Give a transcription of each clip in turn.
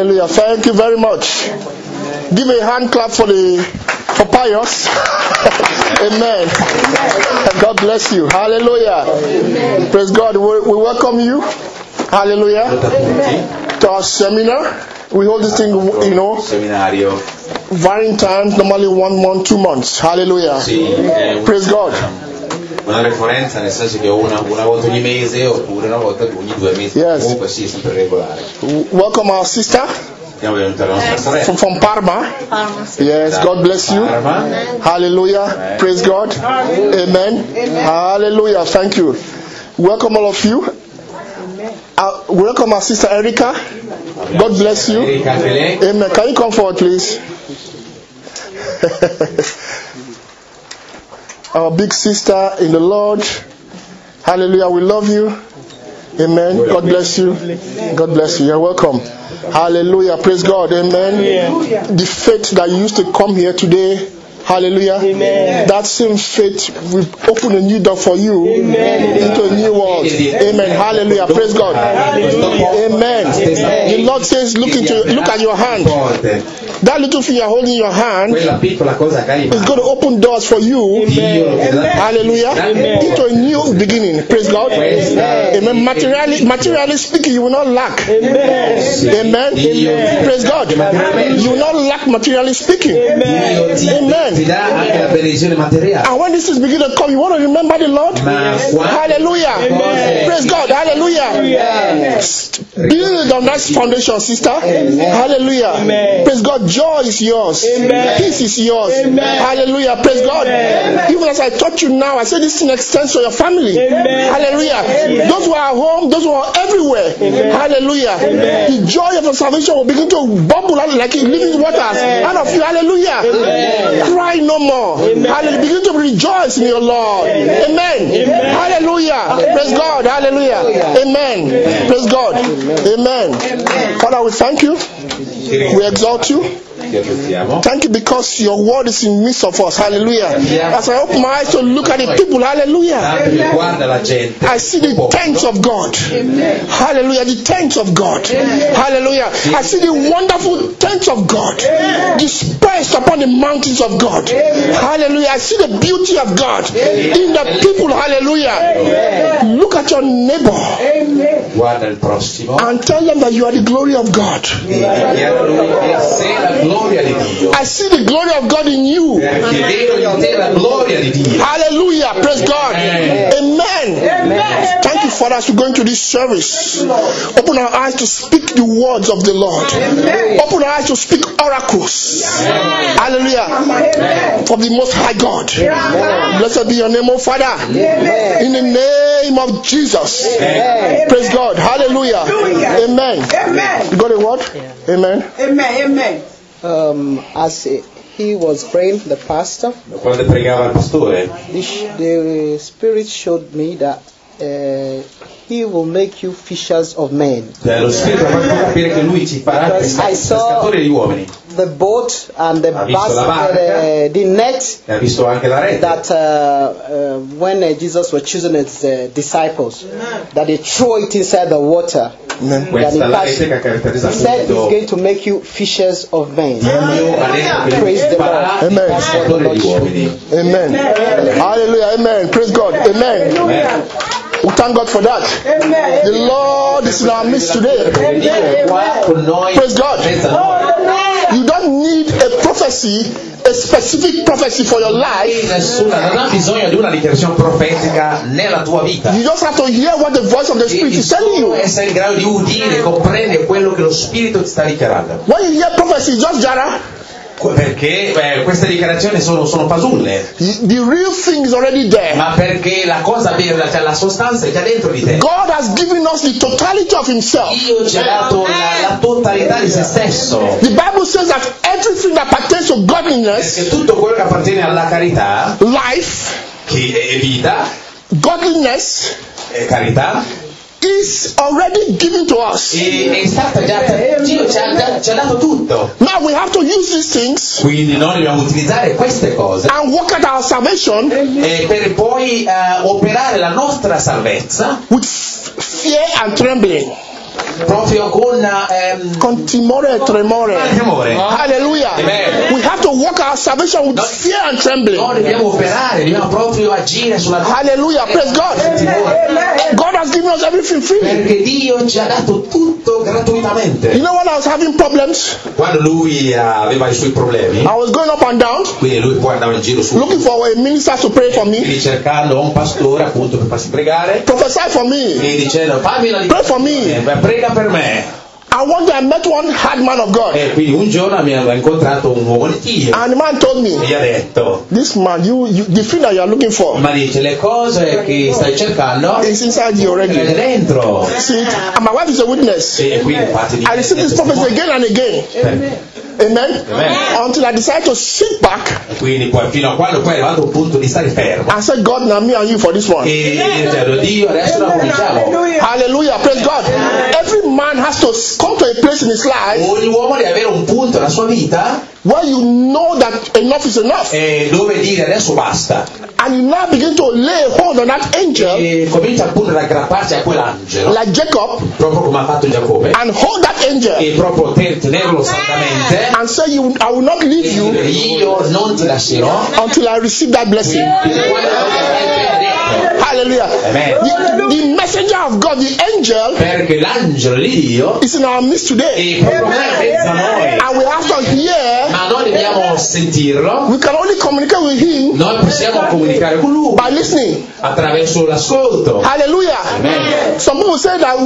Hallelujah. Thank you very much. Give a hand clap for Pius. Amen. God bless you. Hallelujah. Praise God. We welcome you. Hallelujah. To our seminar. We hold this thing, Seminario. varying times, normally 1 month, 2 months. Hallelujah. Praise God. Una referenza nel senso che una volta ogni mese oppure una volta ogni 2 mesi. Yes. Comunque sì, è sempre regolare. Welcome our sister from Parma. Yes, God bless you. Hallelujah. Praise God. Amen. Hallelujah. Thank you. Welcome all of you. Welcome our sister Erica. God bless you. Amen. Can you come forward, please? Our big sister in the Lord. Hallelujah. We love you. Amen. God bless you. God bless you. You're welcome. Hallelujah. Praise God. Amen. The faith that you used to come here today. Hallelujah. Amen. That same faith will open a new door for you into a new world. Amen. Hallelujah. Praise God. Amen. The Lord says, look at your hand. That little thing you're holding in your hand is going to open doors for you. Hallelujah. Into a new beginning. Praise God. Amen. Materially speaking, you will not lack. Amen. Praise God. You will not lack materially speaking. Amen. And when this is beginning to come, you want to remember the Lord? Hallelujah. Praise God. Hallelujah. Build on that foundation, sister. Hallelujah. Praise God. Joy is yours. Peace is yours. Hallelujah. Praise God. Even as I taught you now, I say this thing extends to your family. Hallelujah. Those who are at home, those who are everywhere. Hallelujah. The joy of your salvation will begin to bubble out like living waters out of you. Hallelujah. Cry no more. Hallelujah. Begin to rejoice in your Lord. Amen. Hallelujah. Praise God. Hallelujah. Amen. Praise God. Amen. Father, we thank you. We exalt you. Thank you because your word is in the midst of us. Hallelujah. As I open my eyes to look at the people, hallelujah, I see the tents of God. Hallelujah. The tents of God. Hallelujah. I see the wonderful tents of God dispersed upon the mountains of God. Hallelujah. I see the beauty of God in the people. Hallelujah. Look at your neighbor and tell them that you are the glory of God. I see the glory of God in you. Hallelujah. Praise God. Amen. Thank you, Father, as we go into this service. Open our eyes to speak the words of the Lord. Open our eyes to speak oracles. Hallelujah. From the Most High God. Blessed be your name, O Father. In the name of Jesus. Praise God. Hallelujah. Amen. You got a word? Amen. Amen. As he was praying, the pastor, Quando pregava il pastore, the Spirit showed me that he will make you fishers of men. lo Spirito ha fatto capire che lui ci farà pescatori di uomini. The boat and the basket, the net Ha visto anche la rete. that when Jesus was choosing his disciples, that they throw it inside the water. Questa la rete che ha caratterizzato He said he's going to make you fishers of men. Praise the Lord. Amen. Pescatori di uomini. Amen. Hallelujah. Amen. Praise God. Amen. We thank God for that. The Lord is in our midst today. Praise God. You don't need a prophecy, a specific prophecy for your life. Non ha bisogno di una dichiarazione profetica nella tua vita. You just have to hear what the voice of the Spirit is telling you. Essere in grado di udire, comprendere quello che lo Spirito ti sta dichiarando. When you hear prophecy, just jara. Perché queste dichiarazioni sono fasulle. The real thing is already there. Ma perché la cosa vera, cioè la sostanza è già dentro di te. God has given us the totality of Himself. Dio ci ha dato la totalità di se stesso. The Bible says that everything that pertains to godliness, Perché tutto quello che appartiene alla carità, life, che è vita, godliness, è carità, is already given to us. è stata già, Dio ci ha dato tutto. Now we have to use these things Quindi noi dobbiamo utilizzare queste cose and work out our salvation per poi operare la nostra salvezza with fear and trembling. proprio con timore e tremore. Hallelujah. Amen. We have to walk our salvation with fear and trembling. Noi dobbiamo operare, dobbiamo proprio agire sulla Hallelujah. Praise God. God has given us everything free. perché Dio ci ha dato tutto gratuitamente. You know when I was having problems, Quando lui aveva i suoi problemi, I was going up and down quindi lui poi andava in giro su looking for a minister to pray for me, quindi cercando un pastore appunto per farsi pregare prophesy for me, e dicendo fammi una pray for me. prega per me. And one day I met one hard man of God, E quindi un giorno mi aveva incontrato un uomo di Dio and the man told e me, gli ha detto, this man, the thing that you are looking for ma dice le cose che stai cercando is inside you è already. dentro. See it? And my wife is a witness. E quindi infatti I received this prophecy again and again. Amen. Until I decided to sit back E quindi poi fino a quando poi è arrivato un punto di stare fermo and said, God, now me and you for this one. e dicendo Dio adesso la cominciamo. Hallelujah. Praise God. Every man has to come to a place in his life Ogni uomo deve avere un punto nella sua vita where you know that enough is enough. dove dire adesso basta And you now begin to lay hold on that angel e comincia appunto ad aggrapparsi a quell'angelo like Jacob proprio come ha fatto Giacobbe and hold that angel e proprio tenerlo saldamente and say, I will not leave e you dire io non ti lascerò until I receive that blessing. Hallelujah. Amen. The messenger of God, the angel, Perché l'angelo di Dio is in our midst today. è proprio in mezzo a noi, And we have to hear, ma noi dobbiamo sentirlo, we can only communicate with him noi possiamo comunicare con lui by listening. attraverso l'ascolto. Hallelujah. Amen. Some people say that,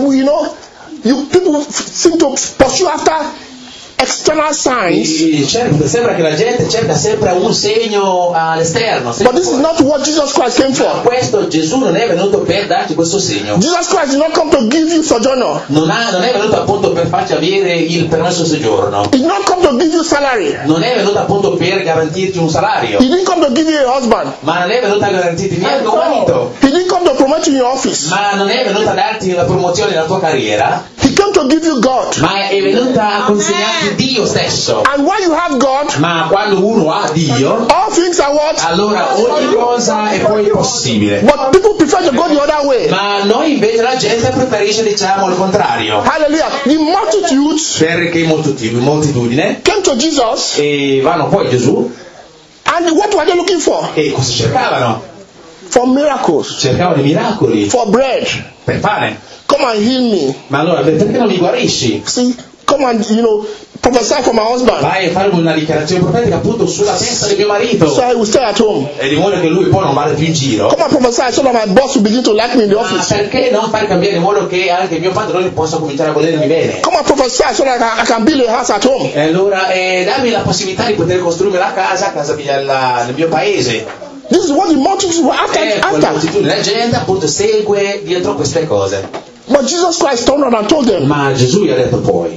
you people seem to pursue after external signs, Sembra che la gente cerca sempre un segno all'esterno. but this is not what Jesus Christ came for. Questo Gesù non è venuto per darci questo segno. Jesus Christ did not come to give you sojourner. Non è venuto appunto per farci avere il permesso soggiorno. He did not come to give you salary. Non è venuto appunto per garantirti un salario. He didn't come to give you a husband. Ma non è venuto a garantirti neanche un marito. He didn't come to promote you in your office. Ma non è venuto a darti la promozione della tua carriera. He came to give you God. Ma è venuta a consegnarti Dio stesso. And when you have God, Ma quando uno ha Dio, all things are what? allora ogni cosa è poi possibile. But people prefer to go the other way. Ma noi invece la gente preferisce diciamo il contrario. Hallelujah. The multitudes Perché moltitudine came to Jesus, e vanno poi a Gesù and what were they looking for? e cosa cercavano? For miracles, Cercavano i miracoli for bread. per pane. Come and heal me. Ma allora perché non mi guarisci? See, come and prophesy for my husband, Vai a fare una dichiarazione profetica appunto sulla testa di mio marito. so I will stay at home. E di modo che lui poi non vada più in giro. Come and prophesy so that my boss will begin to like me in the Ma office. perché non far cambiare in modo che anche mio padrone possa cominciare a volermi bene? Come and prophesy so that I can build a house at home. E allora dammi la possibilità di poter costruire la casa mia nel mio paese. This is what the multitudes were after. Quella moltitudine della gente appunto segue dietro queste cose. But Jesus Christ turned around and told them, Ma Gesù gli ha detto poi,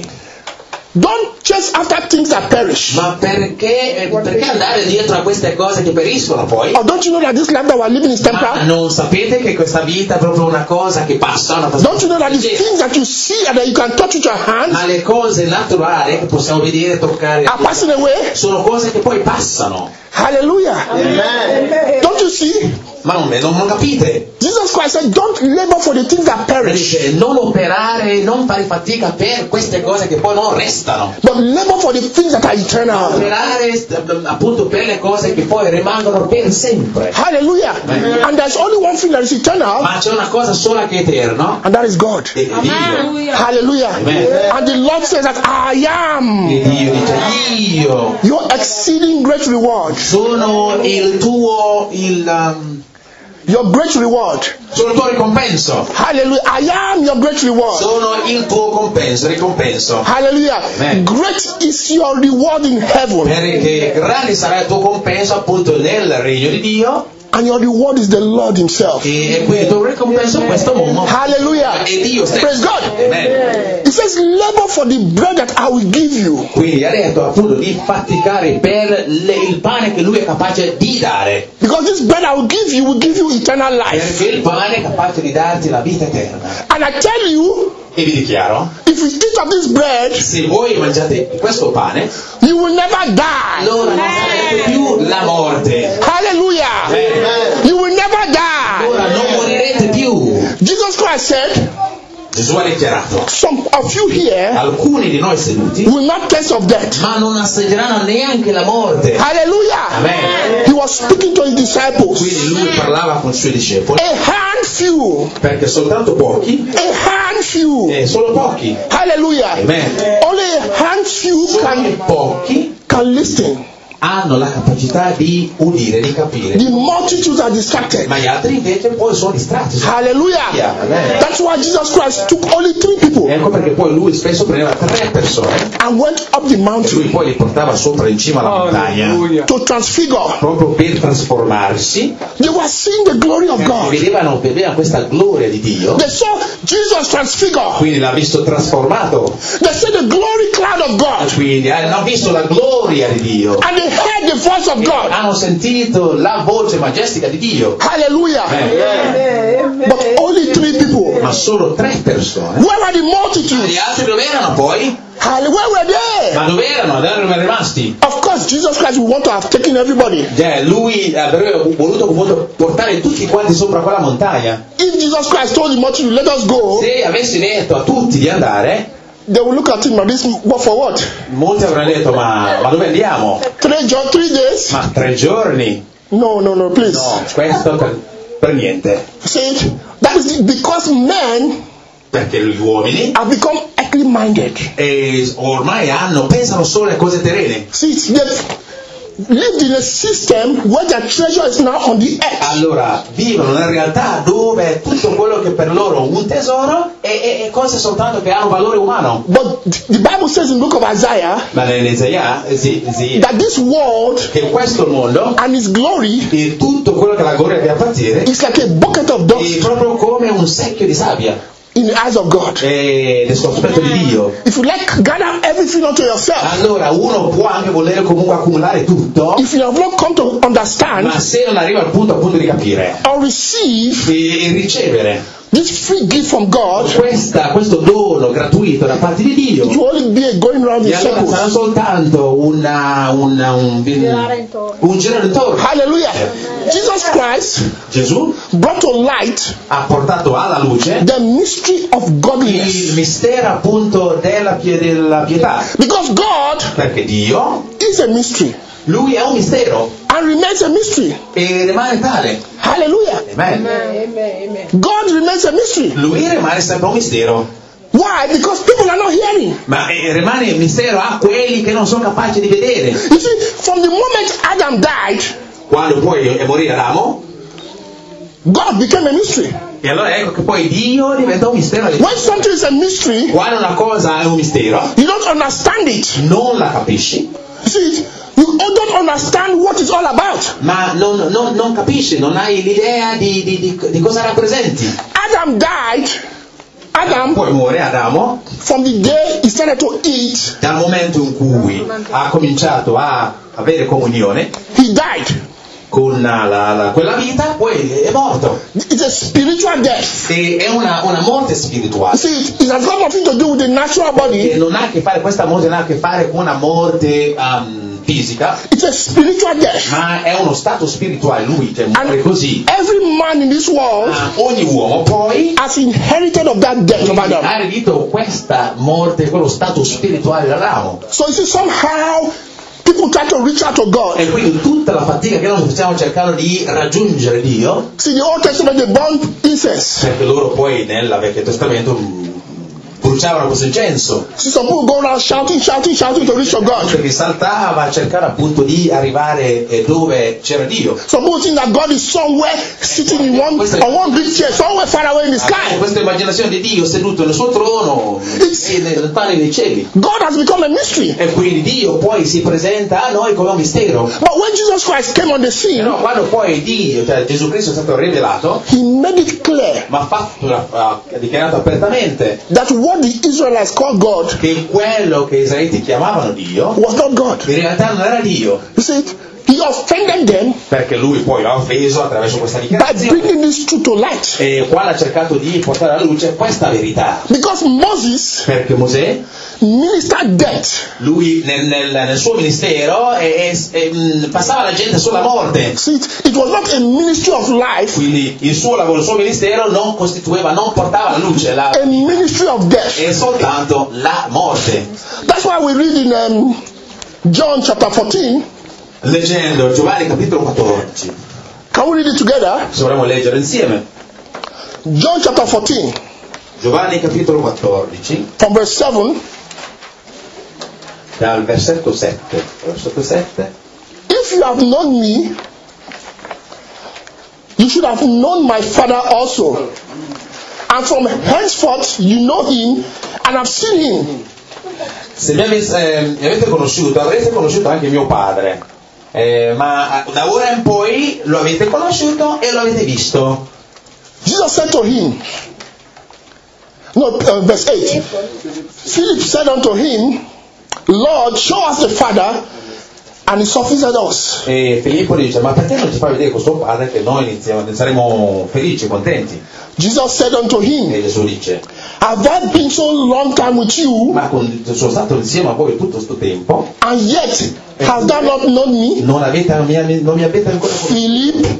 don't chase after things that perish. ma perché andare dietro a queste cose che periscono poi? Or don't you know that this life that we are living is Ma temporal? non sapete che questa vita è proprio una cosa che passa? Una cosa Don't you know that the things that you see and that you can touch with your hands Ma le cose naturali che possiamo vedere, toccare, are passing away? sono cose che poi passano. Hallelujah. Amen. Don't you see? Ma non capite? Jesus Christ said, don't labor for the things that perish, Dice, non operare, non fare fatica per queste cose che poi non restano. but labor for the things that are eternal. Operare appunto per le cose che poi rimangono per sempre. Hallelujah. And there's only one thing that is eternal, Ma c'è una cosa sola che è eterna, and that is God. ed è Dio. Hallelujah. Amen. And the Lord says that I am E Dio dice, io your exceeding great reward. sono il tuo, Your great reward. sono il tuo ricompenso. Hallelujah. I am your great reward. Sono il tuo ricompenso. Hallelujah. Amen. Great is your reward in heaven. Perché grande sarà il tuo compenso appunto nel regno di Dio. And your reward is the Lord himself. E quindi il tuo ricompenso è questo mondo. Hallelujah. E Dio stesso. Praise God. Amen. It says, labor for the bread that I will give you. Quindi ha detto appunto di faticare per il pane che lui è capace di dare. Because this bread I will give you eternal life. Perché il pane è capace di darti la vita eterna. And I tell you, E vi dichiaro, if you eat of this bread, se voi mangiate questo pane, you will never die. allora non sarete più la morte. Hallelujah. Amen. You will never die. Allora non morirete più. Jesus Christ said, Gesù ha dichiarato: some of you here alcuni di noi seduti will not taste of death. ma non assaggeranno neanche la morte. Hallelujah. Amen. He was speaking to his disciples. Quindi lui parlava con i suoi discepoli, A handful. perché soltanto pochi, A handful. solo pochi, Hallelujah. amen, Only a handful solo pochi can listen. hanno la capacità di udire, di capire, The multitudes are distracted. ma gli altri invece poi sono distratti. Hallelujah. Amen. That's why Jesus Christ took only 3 people Ecco perché poi lui spesso prendeva 3 persone and went up the e lui mountain poi li portava sopra in cima alla montagna to transfigure. proprio per trasformarsi. They were seeing the glory of God. Vedevano questa gloria di Dio, They saw Jesus transfigure. quindi l'ha visto trasformato, They saw the glory cloud of God. quindi hanno visto la gloria di Dio, And they heard the voice of God. hanno sentito la voce majestica di Dio. Hallelujah. But only 3 people. Ma solo 3 persone. Where are the Gli multitudes? altri dove erano poi? Where were they? Ma dove erano? Dove erano rimasti? Of course, Jesus Christ would want to have taken everybody. Lui avrebbe voluto comunque portare tutti quanti sopra quella montagna. If Jesus Christ told the multitude, let us go, Se avessi detto a tutti di andare, they will look at him like this, what for what? molti avranno detto ma dove andiamo? 3 days? Ma 3 giorni? No, please. No, questo per niente. See, that is because men Perché gli uomini have become earthly minded. ormai pensano solo alle cose terrene. See, they've lived in a system where their treasure is now on the earth. Allora vivono nella realtà dove tutto quello che per loro è un tesoro è cose soltanto che hanno valore umano. But the Bible says in the book of Isaiah Ma nell'Isaia that this world che questo mondo and its glory e tutto quello che la gloria vi appartiene is like a bucket of è dust proprio come un secchio di sabbia in the eyes of God. nel sospetto di Dio. If you like, gather everything unto yourself. Allora uno può anche volere comunque accumulare tutto, If you have not come to understand ma se non arriva al punto appunto di capire or receive e ricevere this free gift from God, questo dono gratuito da parte di Dio, you only be a going around in e allora sarà circles. soltanto un giro intorno. Hallelujah. Jesus Christ Gesù brought to light ha portato alla luce the mystery of il godliness. mistero appunto della pietà, Because God perché Dio, is a mystery lui è un mistero and remains a mystery. e rimane tale. Hallelujah. Amen. God remains a mystery. Lui rimane sempre un mistero, Why? Because people are not hearing. ma rimane un mistero a quelli che non sono capaci di vedere. You see, from the moment Adam died, Quando poi morì Adamo, God became a mystery. e allora ecco che poi Dio diventa un mistero. When something is a mystery, Quando una cosa è un mistero, you don't understand it. non la capisci, You see, you don't understand what it's all about. ma non capisci, non hai l'idea di cosa rappresenti. Adam died. Adam, Poi muore Adamo, from the day he started to eat, dal momento in cui ha cominciato a avere comunione he died. con quella vita, poi è morto. It's a spiritual death. E è una morte You spirituale. see, it has got nothing to do with the natural body. E non ha a che fare, questa morte non ha a che fare con una morte fisica, It's a spiritual death. ma è uno stato spirituale. Lui muore così. Every man in this world Ogni uomo poi has inherited of that death of Adam. ha ereditato questa morte, quello stato spirituale dell'Adamo. So you see, somehow people try to reach out to God. E quindi tutta la fatica che noi stiamo cercando di raggiungere Dio, See, the Old Testament, they burned incense. perché loro poi nel Vecchio Testamento bruciavano questo incenso, See, some people go around shouting to reach to God. perché saltava a cercare appunto di arrivare dove c'era Dio. Some people think that God is somewhere sitting on one big chair, somewhere far away in the Abbiamo sky. questa immaginazione di Dio seduto nel suo trono e lontano nei cieli, God has become a mystery. e quindi Dio poi si presenta a noi come un mistero. But when Jesus Christ came on the scene, Però quando poi Dio, cioè Gesù Cristo è stato rivelato, he made it clear ma ha dichiarato apertamente that what the Israelites called God che quello che gli israeliti chiamavano Dio was not God. in realtà non era Dio, You see, he offended them perché lui poi l'ha offeso attraverso questa by dichiarazione, bringing this truth to light. e qua ha cercato di portare alla luce questa verità, Because Moses, perché Mosè ministered death. Lui nel suo ministero passava la gente sulla morte. See, it was not a ministry of life, Quindi il suo lavoro, il suo ministero non portava la luce, a ministry of death. è soltanto la morte. That's why we read in John chapter 14. Leggendo Giovanni capitolo 14, Can we read it together? se vorremmo leggere insieme, John chapter 14, Giovanni capitolo 14, from verse 7. dal versetto 7. Versetto 7. If you have known me, you should have known my Father also. And from henceforth you know him and have seen him. Se mi avete conosciuto, avrete conosciuto anche mio padre. Ma da ora in poi lo avete conosciuto e lo avete visto. Jesus said to him, verse 8, Philip said unto him, Lord, show us the Father, and it sufficeth us. E Filippo dice: ma perché non ci fai vedere questo padre che noi saremo felici, contenti? Jesus said unto him, E Gesù dice: Have I been so long time with you, ma sono stato insieme a voi tutto questo tempo, and yet hast thou not known me? non mi avete ancora conosciuto?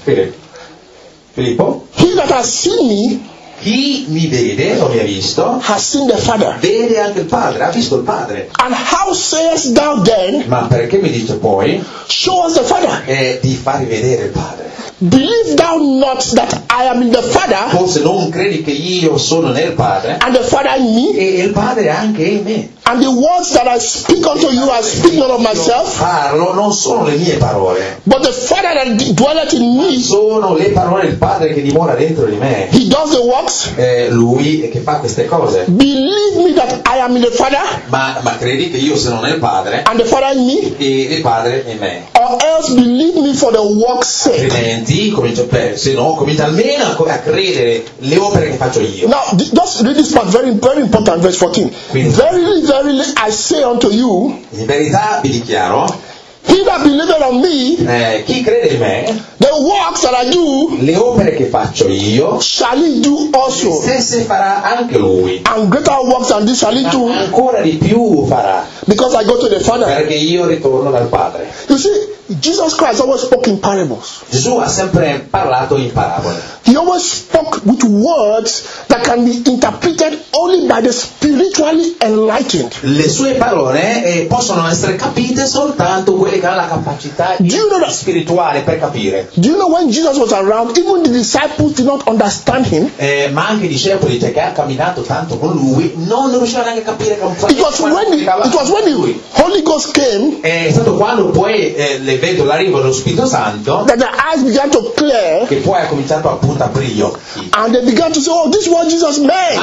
Filippo, He that has seen me chi mi vede o mi ha visto has seen the Father. vede anche il padre, ha visto il padre. And how sayest thou then, Ma perché mi dice poi show us the Father? di farvi vedere il padre? Believe thou not that I am in the Father, Forse non credi che io sono nel padre and the Father in me? e il padre anche in me? And the words that I speak unto you, I speak not of myself, Parlo non sono le mie parole, but the Father that dwelleth in me, sono le parole del padre che dimora dentro di me. he does the works. Lui che fa queste cose. Believe me that I am in the Father, Ma credi che io sono nel padre and the Father in me, e il padre in me? or else believe me for the work's sake. Altrimenti se no comincia almeno a credere le opere che faccio io. Now, just read this part, very, very important, verse 14. Verily, verily, I say unto you, In verità vi dichiaro, he that believeth on me, chi crede in me, the works that I do, le opere che faccio io, shall he do also. stesse farà anche lui. And greater works than this shall he do, Ancora di più farà, because I go to the Father. perché io ritorno dal Padre. You see, Jesus Christ always spoke in parables. Gesù ha sempre parlato in parabole. He always spoke with words that can be interpreted only by the spiritually enlightened. Le sue parole possono essere capite soltanto quelli che hanno la capacità spirituale per capire. Do you know when Jesus was around, even the disciples did not understand him? Ma anche i discepoli, che ha camminato tanto con lui, non riuscivano neanche a capire che It was when the Holy Ghost came, è stato quando poi l'evento, l'arrivo dello Spirito Santo, that their eyes began to clear, che poi ha cominciato appunto a aprire gli occhi. and they began to say, oh, this is what Jesus meant.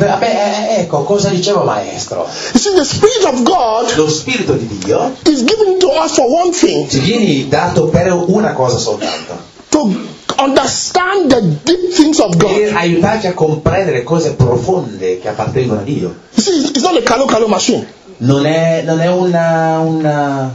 Ecco cosa diceva maestro. You see, the Spirit of God Lo Spirito di Dio is given to us for one thing, ci viene dato per una cosa soltanto, to understand the deep things of per God. aiutarci a comprendere cose profonde che appartengono a Dio. You see, it's not a calo machine, Non è una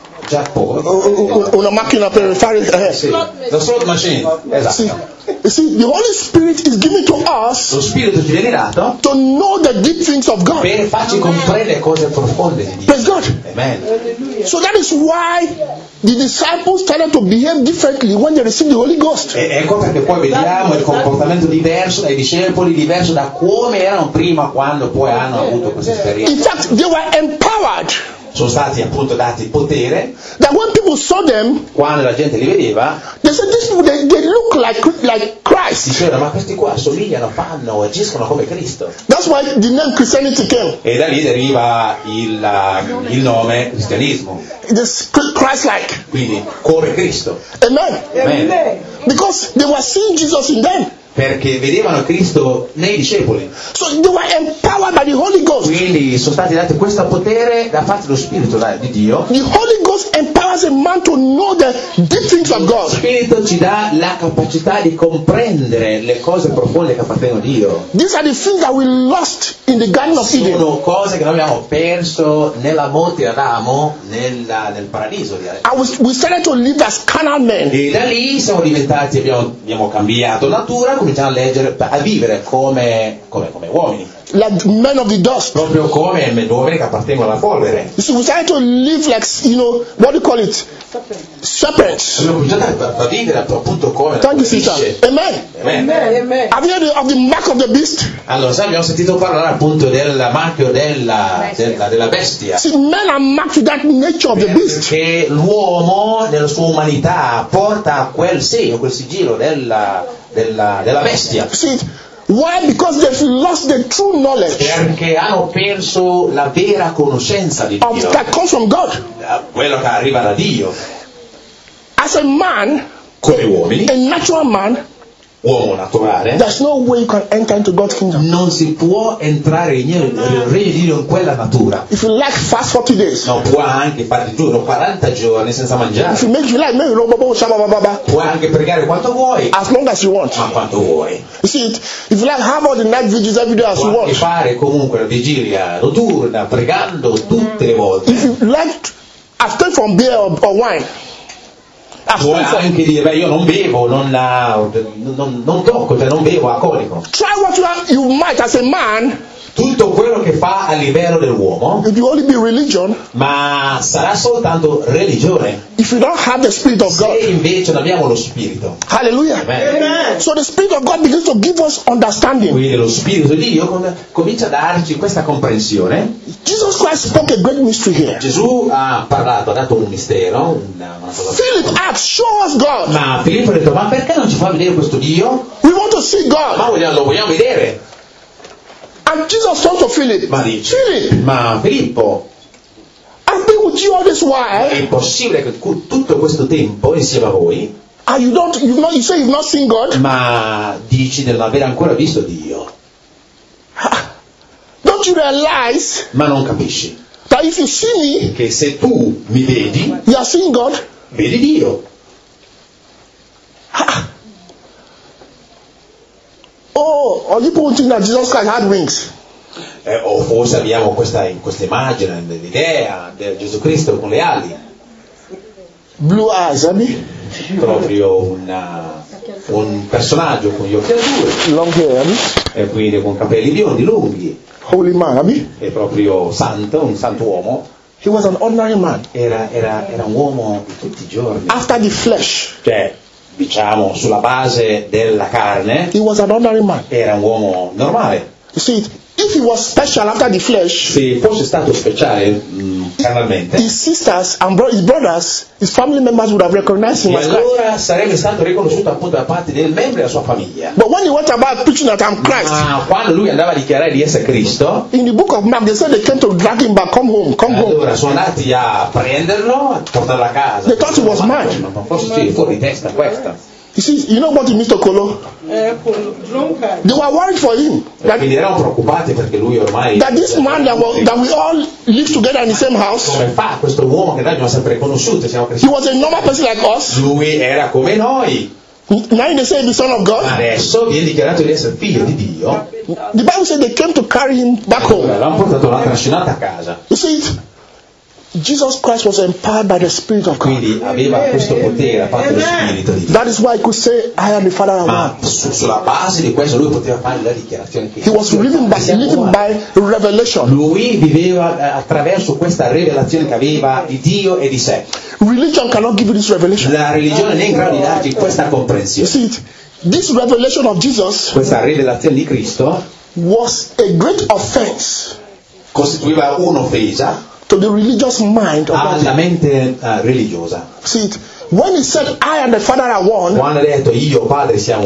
jackpot. una macchina per fare. Sì, lo slot machine. Esatto. You see, the Holy Spirit is given to us Lo Spirito ci viene dato to know the deep things of God. per farci comprendere cose profonde di Dio. Praise God. Amen. So that is why the disciples started to behave differently when they received the Holy Ghost. E ecco perché poi vediamo il comportamento diverso dai discepoli, diverso da come erano prima, quando poi hanno avuto questa esperienza. In fact, they were empowered. Sono stati appunto dati potere, That when people saw them, quando la gente li vedeva, they said, "These people, they look like Christ." dicevano: ma questi qua somigliano, fanno, agiscono come Cristo. That's why the name Christianity came. E da lì deriva il nome cristianismo, This Christ-like. quindi come Cristo. Amen. Amen. Because they were seeing Jesus in them. Perché vedevano Cristo nei discepoli, So they were empowered by the Holy Ghost. quindi sono stati dati questo potere da parte dello Spirito di Dio. The Holy Ghost empowers a man to know the deep things of Lo God. Spirito ci dà la capacità di comprendere le cose profonde che appartengono a Dio. These are the things that we lost in the Garden of Eden. Sono cose che noi abbiamo perso nella monte di Adamo, nel paradiso di Adamo. And we started to live as carnal men. E da lì siamo diventati, abbiamo cambiato natura, cominciamo a vivere come uomini. like men of the dust. proprio come gli uomini che appartengono alla polvere. You see, we started to live like, what do you call it? Serpents. Abbiamo cominciato a vivere appunto come Thank you, sister. Amen. Amen. Have you heard of the mark of the beast? Allora, sai, abbiamo sentito parlare appunto del marchio della bestia. See, men are marked with that nature of the beast. Perché l'uomo nella sua umanità porta quel segno, quel sigillo della bestia. See, why? Because they've lost the true knowledge Perché hanno perso la vera conoscenza di Dio, that comes from God. quello che arriva da Dio. As a man, Come uomini, a natural man, uomo naturale, there's no way you can enter into God's kingdom. non si può entrare nel regno di Dio in quella natura. If you like, fast 40 days. Non può anche fare digiuno 40 giorni senza mangiare. If you like, maybe Puoi anche pregare quanto vuoi, as long as you want. ma quanto vuoi. You see it? If you like, have all the night vigils every day as you Puoi anche want. fare comunque la vigilia notturna, pregando tutte le volte. If you like, abstain from beer or wine. Puoi Abstain from. anche dire, beh, io non bevo, non tocco, cioè non bevo alcolico. Try what you might as a man. Tutto quello che fa a livello dell'uomo, It will only be religion ma sarà soltanto religione, if you don't have the Spirit of se God. invece non abbiamo lo Spirito. Hallelujah. Amen. So the Spirit of God begins to give us understanding. Quindi lo Spirito di Dio comincia a darci questa comprensione. Jesus Christ spoke a great mystery here. Gesù ha parlato, ha dato un mistero, una cosa. Philip asked, show us God. Ma Filippo ha detto, ma perché non ci fa vedere questo Dio? We want to see God. Ma lo vogliamo vedere. And Jesus told to Philip, Ma dice, Philip, ma Filippo, I've been with you all this while, è possibile che tutto questo tempo insieme a voi, and you say you've not seen God? ma dici di non aver ancora visto Dio? Don't you realize Ma non capisci that if you see me, che se tu mi vedi, you are seeing God? vedi Dio. Oh, or you people think that Jesus Christ had wings? O forse abbiamo questa immagine, l'idea di Gesù Cristo con le ali, Blue eyes, Abby? proprio un personaggio con gli occhi azzurri, Long hair, Abby? e quindi con capelli biondi lunghi, Holy man, Abby? è proprio santo, un santo uomo. He was an ordinary man. Era un uomo di tutti i giorni, After the flesh, cioè diciamo sulla base della carne he was an ordinary man. era un uomo normale. You see, if he was special after the flesh, Se fosse stato speciale carnalmente, his sisters and his brothers, his family members would have recognized him e as Christ. allora sarebbe stato riconosciuto appunto da parte dei membri della sua famiglia. But when he went about preaching that I'm Christ, Ma quando lui andava a dichiarare di essere Cristo, in the book of Mark, they said they came to drag him back, come home. allora sono andati a prenderlo, a portarlo a casa. They thought he was mad. Ma forse sì, fuori di testa questa. You see, you know what he means to Kolo? Drunkard. They were worried for him. Quindi erano preoccupati perché lui ormai... That this man that we all live together in the same house, Come fa questo uomo che noi abbiamo sempre conosciuto, siamo he cresciuti? was a normal person like us. Lui era come noi, Now they say the Son of ma God. adesso viene dichiarato di essere figlio di Dio. The Bible said they came to carry him back Allora, home. l'hanno portato, l'hanno trascinato a casa. You see, Jesus Christ was empowered by the Spirit of God. Quindi aveva questo potere da parte dello Spirito di Dio. That is why he could say, I am the Father of Ma God. sulla base di questo lui poteva fare la dichiarazione che He was living by revelation. lui viveva attraverso questa rivelazione che aveva di Dio e di sé. Religion cannot give you this revelation. La religione non è in grado di darci questa You comprensione. see it? This revelation of Jesus Questa rivelazione di Cristo was a great offense costituiva un'offesa to the religious mind of alla that. mente religiosa. See it? When he said, I and the Father are one, Quando ha detto io e Padre siamo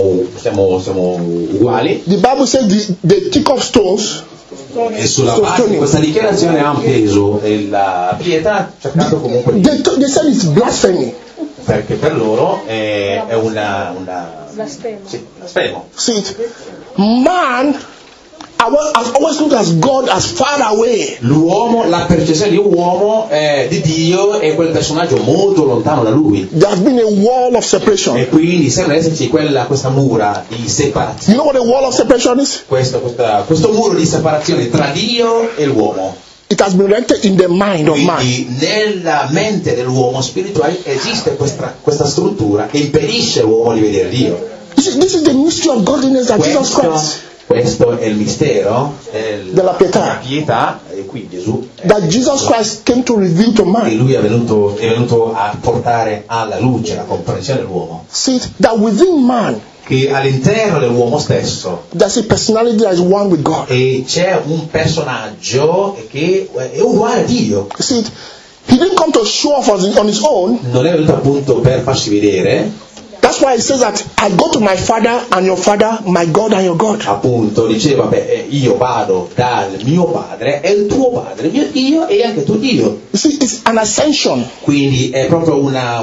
uguali, the Bible says they take up stones. e sulla base di questa dichiarazione hanno preso la pietra cercando comunque di... They said it's blasphemy. perché per loro è una Blasfemo. sì, blasfemo. See it? Man has always looked at God as far away. L'uomo, la percezione di un uomo di Dio è quel personaggio molto lontano da lui, There has been a wall of separation. e quindi sembra esserci questa mura di separazione, You know what a wall of separation is? questo muro di separazione tra Dio e l'uomo. It has been erected in the mind of man. Quindi nella mente dell'uomo spirituale esiste questa struttura che impedisce all'uomo di vedere Dio. You see, this is the mystery of godliness that Jesus Questo Christ. Questo è il mistero della pietà. pietà, e qui Gesù That Jesus Christ came to reveal to e man. lui è venuto a portare alla luce la comprensione dell'uomo, See that within man che all'interno dell'uomo stesso there's a personality that is one with God. e c'è un personaggio che è uguale a Dio. See, he didn't come to show off on his own. Non è venuto appunto per farsi vedere, That's why he says that I go to my father and your father, my God and your God. appunto diceva io vado dal mio padre e il tuo padre, mio Dio e anche tuo Dio. You see, it's an ascension. Quindi è proprio una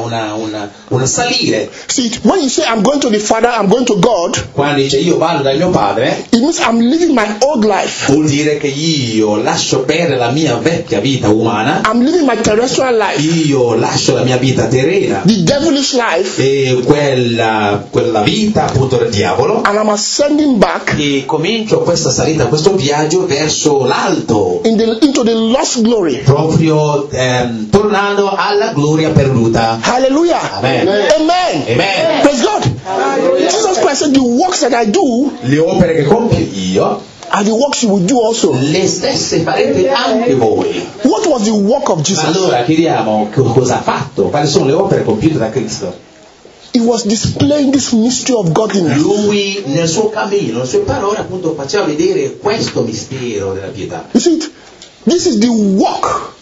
salire. See, when you say I'm going to the Father, I'm going to God, Quando dice io vado dal mio padre, it means I'm living my old life. vuol dire che io lascio perdere la mia vecchia vita umana, I'm living my terrestrial life, io lascio la mia vita terrena the devilish life, e quella vita appunto del diavolo, and I'm ascending back e comincio questa salita, questo viaggio verso l'alto, into the lost glory. proprio tornando alla gloria perduta. Hallelujah. Amen. Amen. Amen. Praise God. Jesus Christ said, the works that I do Le opere che compio io, are the works you will do also. le stesse farete anche voi. What was the work of Ma Jesus? allora chiediamo cosa ha fatto, quali sono le opere compiute da Cristo. He was displaying this mystery of godliness. Lui nel suo cammino, nelle sue parole appunto faceva vedere questo mistero della pietà. You see, this is the work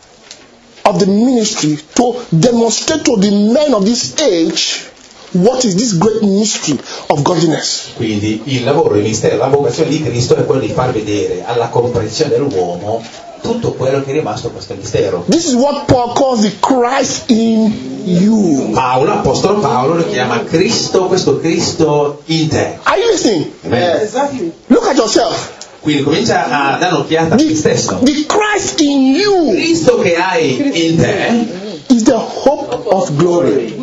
of the ministry to demonstrate to the men of this age what is this great mystery of godliness. Quindi il lavoro, il mistero, la vocazione di Cristo è quello di far vedere alla comprensione dell'uomo tutto quello che è rimasto questo mistero. This is what Paul calls the Christ in you. Apostolo Paolo lo chiama Cristo, questo Cristo in te. Are you listening? Amen. Exactly. Look at yourself. Quindi comincia a dare un'occhiata a te stesso. The Christ in you Cristo che hai in te is the hope of glory.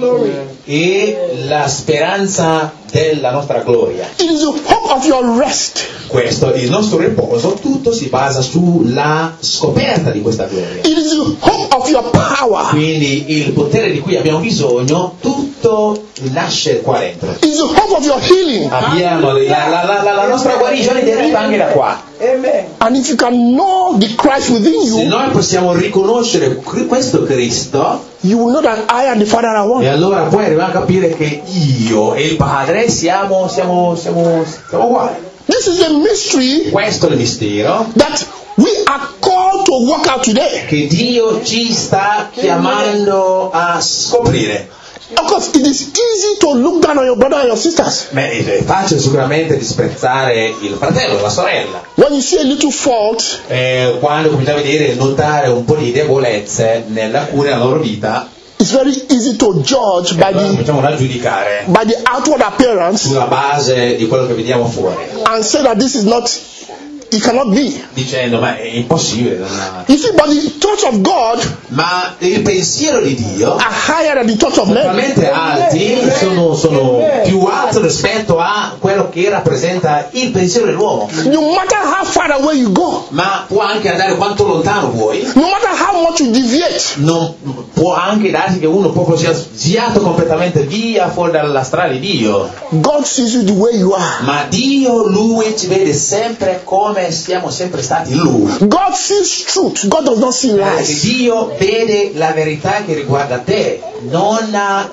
è la speranza della nostra gloria. It is the hope of your rest. Questo, il nostro riposo, tutto si basa sulla scoperta di questa gloria. It is the hope of your power. Quindi il potere di cui abbiamo bisogno, tutto nasce qua dentro. It is the hope of your healing. Abbiamo la nostra guarigione deriva anche da qua. Amen. And if you can know the Christ within Se you, noi possiamo riconoscere questo Cristo, you will know that I and the Father are e one. allora poi arriviamo a capire che io e il Padre siamo uguali. This is a mystery Questo è il mistero that we are called to work out today. che Dio ci sta chiamando a scoprire. Of course, it is easy to look down on your brother and your sisters. Beh, è facile sicuramente disprezzare il fratello, la sorella. When you see a little fault, Quando cominciamo a vedere, notare un po' di debolezze nella cura della loro vita, it's very easy to judge by allora the cominciamo a giudicare outward appearance sulla base di quello che vediamo fuori, and say that this is not, it cannot be. dicendo ma è impossibile. You see, but the thoughts of God Ma il pensiero di Dio are higher than the thoughts of men. talmente alti, sono più alti rispetto a quello che rappresenta il pensiero dell'uomo. No matter how far away you go, Ma può anche andare quanto lontano vuoi, no matter how much you deviate, non può anche darsi che uno proprio sia sviato completamente via fuori dalla strada di Dio. God sees you the way you are. Ma Dio, Lui ci vede sempre come siamo sempre stati in Lui. God sees truth. God does not see Perché lies. Dio vede la verità che riguarda te, non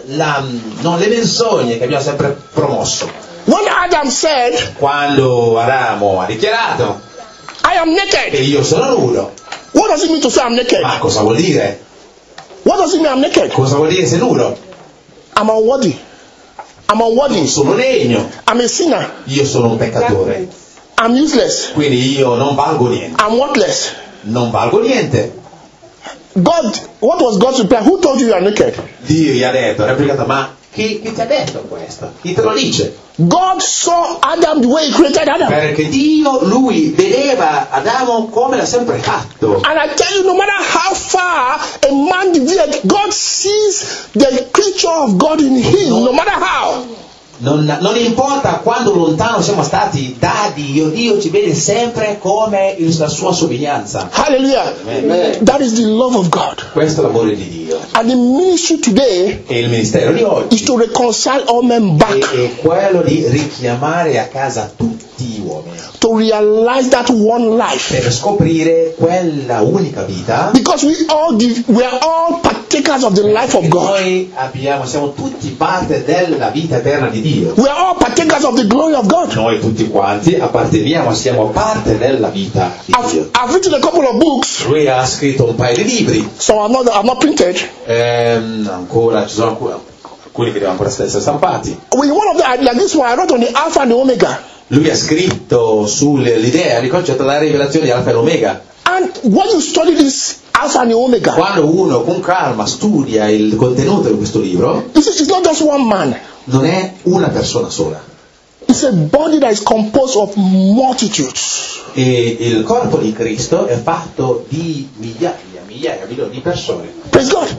le menzogne che abbiamo sempre promosso. When Adam said, Quando Adamo ha dichiarato I am che naked, io sono nudo, what does it mean to say I'm naked? ma cosa vuol dire? What does it mean I'm naked? Cosa vuol dire essere nudo? I'm unworthy. I'm unworthy. Sono degno, I'm a sinner. io sono un peccatore, I'm useless. quindi io non valgo niente. I'm worthless. Non valgo niente. God, what was God's reply? Who told you you are naked? Dio gli ha detto, ha replicato, ma chi ti ha detto questo? Chi te lo dice? God saw Adam the way he created Adam. Perché Dio, Lui vedeva Adamo come l'ha sempre fatto. And I tell you, no matter how far a man deviates, God sees the creature of God in him, no matter how. Non importa quando lontano siamo stati da Dio, Dio ci vede sempre come la sua somiglianza. Hallelujah. Amen. That is the love of God. Questo è l'amore di Dio. And the ministry today E il ministero di oggi is to reconcile all men back è quello di richiamare a casa tutti uomini, to realize that one life. per scoprire quella unica vita. Because we are all partakers of the life of God. Noi siamo tutti parte della vita eterna di Dio. We are all partakers of the glory of God. Noi tutti quanti apparteniamo, siamo parte della vita di Dio. I've written a couple of books. Lui ha scritto un paio di libri, So I'm not printed. ancora ci sono alcuni che devono ancora essere stampati. With one of them, like this one, I wrote on the Alpha and the Omega. Lui ha scritto sull'idea, il concetto della rivelazione di Alfa e Omega. And when you study this Alpha and the Omega, Quando uno con calma studia il contenuto di questo libro, it's not just one man. non è una persona sola. It's a body that is composed of multitudes. E il corpo di Cristo è fatto di migliaia, milioni di persone. Praise God.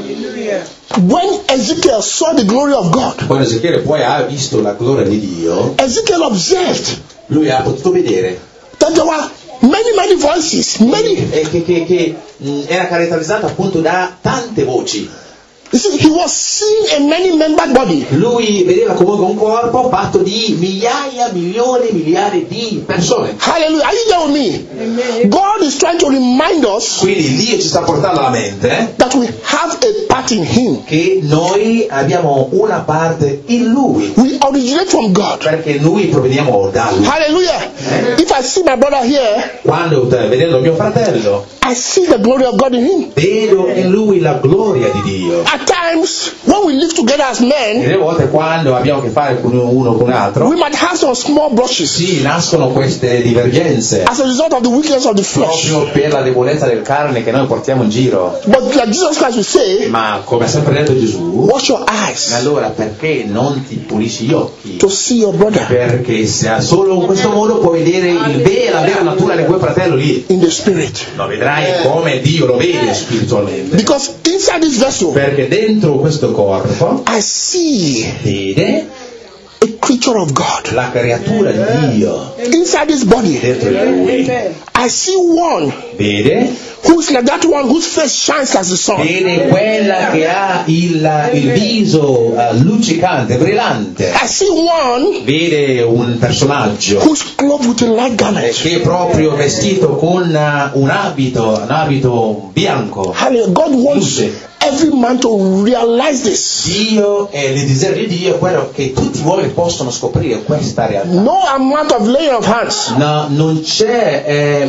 When Ezekiel saw the glory of God, Quando Ezechiele poi ha visto la gloria di Dio, Ezekiel observed lui ha potuto vedere that there were many voices, many. che era caratterizzata appunto da tante voci. You see, he was seeing a many-membered body. Lui vedeva comunque un corpo fatto di migliaia, milioni, miliardi di persone. Hallelujah. Are you there with me? God is trying to remind us Quindi Dio ci sta portando alla mente that we have a part in Him. che noi abbiamo una parte in Lui, We originate from God. perché noi proveniamo da Lui. Hallelujah. If I see my brother here, Quando vedendo mio fratello, I see the glory of God in him. vedo in lui la gloria di Dio. At times, when we live together as E men, delle volte quando abbiamo a che fare con uno con un altro, we might have some small brushes sì, nascono queste divergenze, as a result of the weakness of the flesh. proprio per la debolezza del carne che noi portiamo in giro. But like Jesus Christ will say, Ma come ha sempre detto Gesù, wash your eyes allora perché non ti pulisci gli occhi? to see your brother Perché se solo in questo modo puoi vedere la vera natura di quel fratello lì. in the spirit. Lo vedrai come Dio lo vede spiritualmente. Because inside this vessel, Perché dentro questo corpo I see vede a creature of God. la creatura di Dio. Inside this body, Dentro di lui I see one vede who's like that one whose face shines as the sun. vede quella che ha il viso luccicante, brillante. I see one Vede un personaggio who's clothed with a light garment. che è proprio vestito con un abito bianco. Hallelujah. God wants every man to realize this. Dio e il desiderio di Dio è quello che tutti gli uomini possono scoprire questa realtà. No amount of laying of hands. No, non c'è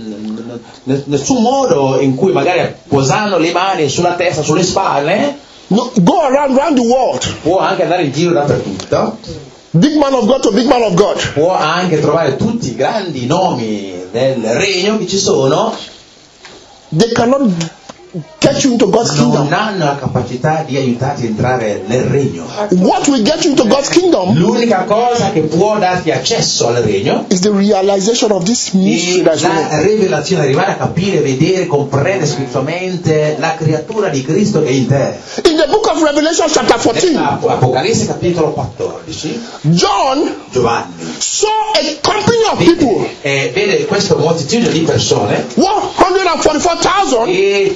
nessun modo in cui magari posando le mani sulla testa, sulle spalle, No, go around the world. può anche andare in giro dappertutto, Big man of God to big man of God. può anche trovare tutti i grandi nomi del regno che ci sono, They cannot get you into God's non kingdom. hanno la capacità di aiutarti a entrare nel regno. What will get you into God's kingdom L'unica cosa che può darti accesso al regno is the realization of this mystery è that's la within. rivelazione, arrivare a capire, vedere, comprendere spiritualmente la creatura di Cristo che è in te. In the book of Revelation chapter 14, Apocalisse capitolo 14, John Giovanni saw a company of people, vede questa moltitudine di persone 144,000, e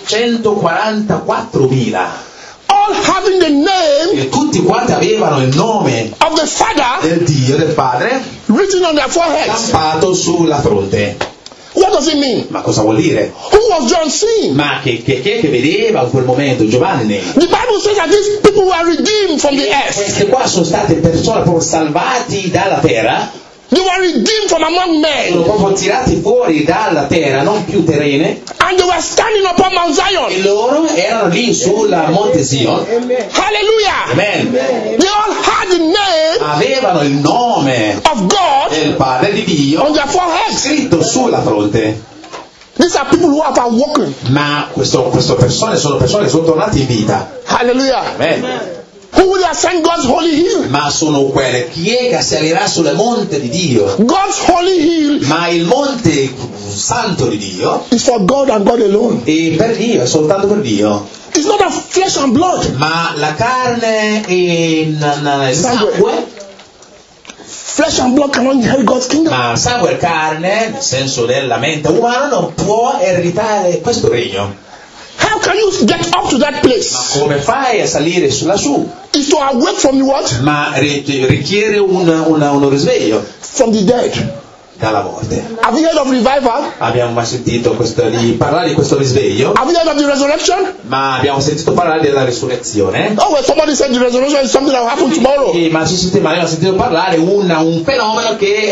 144.000 all having the name e tutti quanti avevano il nome of the Father del Dio, del Padre, written on their foreheads. stampato sulla fronte. What does it mean? Ma cosa vuol dire? Who was John seeing? Ma chi è che vedeva in quel momento? Giovanni. The Bible says that these people were redeemed from the earth. Queste qua sono state persone proprio salvati dalla terra, They were redeemed from among sono men. proprio tirati fuori dalla terra, non più terrene, And they were standing upon Mount e Zion. loro erano lì sulla Monte Sion. Hallelujah. Amen. They all had the name Avevano il nome of God del Padre di Dio on their foreheads. scritto sulla fronte. These are people who have awoken. Ma queste persone sono persone che sono tornate in vita. Hallelujah. Amen. Who will ascend God's holy hill? Ma sono quelle. Chi è che salirà sul monte di Dio? God's holy hill Ma il monte santo di Dio is for God and God alone. è per Dio, è soltanto per Dio. It's not of flesh and blood. Ma la carne e il sangue, Flesh and blood cannot inherit God's kingdom. ma sangue e carne, nel senso della mente umana, non può ereditare questo regno. How can you get up to that Ma place? come fai a salire lassù? Is to awake from the what? Ma richiede uno risveglio From the dead. dalla morte. Have you heard of revival? Abbiamo mai sentito di parlare di questo risveglio? Have you heard of the resurrection? Ma abbiamo sentito parlare della risurrezione? Oh, well, somebody said the resurrection is something that will happen tomorrow. Ma abbiamo sentito parlare un fenomeno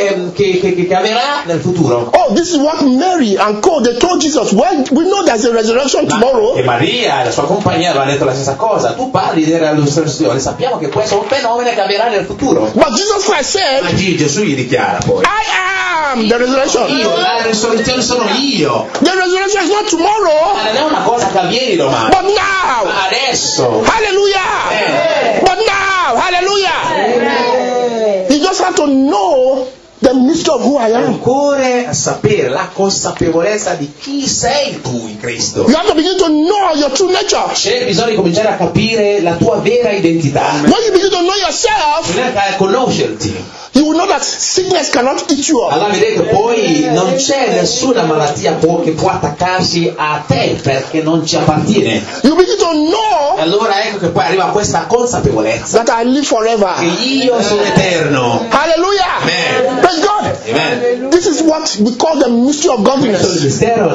che avverrà nel futuro. Oh, this is what Mary and Co. they told Jesus. Well, we know there's a resurrection tomorrow. E Maria e la sua compagnia avevano detto la stessa cosa. Tu parli della risurrezione, sappiamo che questo è un fenomeno che avverrà nel futuro. But Jesus Christ said, Ma Gesù gli dichiara poi: I am the resurrection. Io, la risurrezione sono io. The resurrection is not tomorrow, Ma non è una cosa che avviene domani. but now. Ma adesso. Hallelujah. But now, hallelujah. You just have to know the mystery of who I am. Ancora sapere la consapevolezza di chi sei tu in Cristo. You have to begin to know your true nature. C'è bisogno di cominciare a capire la tua vera identità. When you begin to know yourself, Bisogna conoscerti. you will know that sickness cannot eat you up. Allora vedete, poi non c'è nessuna malattia che può attaccarsi a te perché non ci appartiene. You begin to know E allora ecco che poi arriva questa consapevolezza that I live che forever. io sono eterno. Hallelujah. Amen. Praise God. Amen. This is what we call the mystery of Questo è il godliness. mistero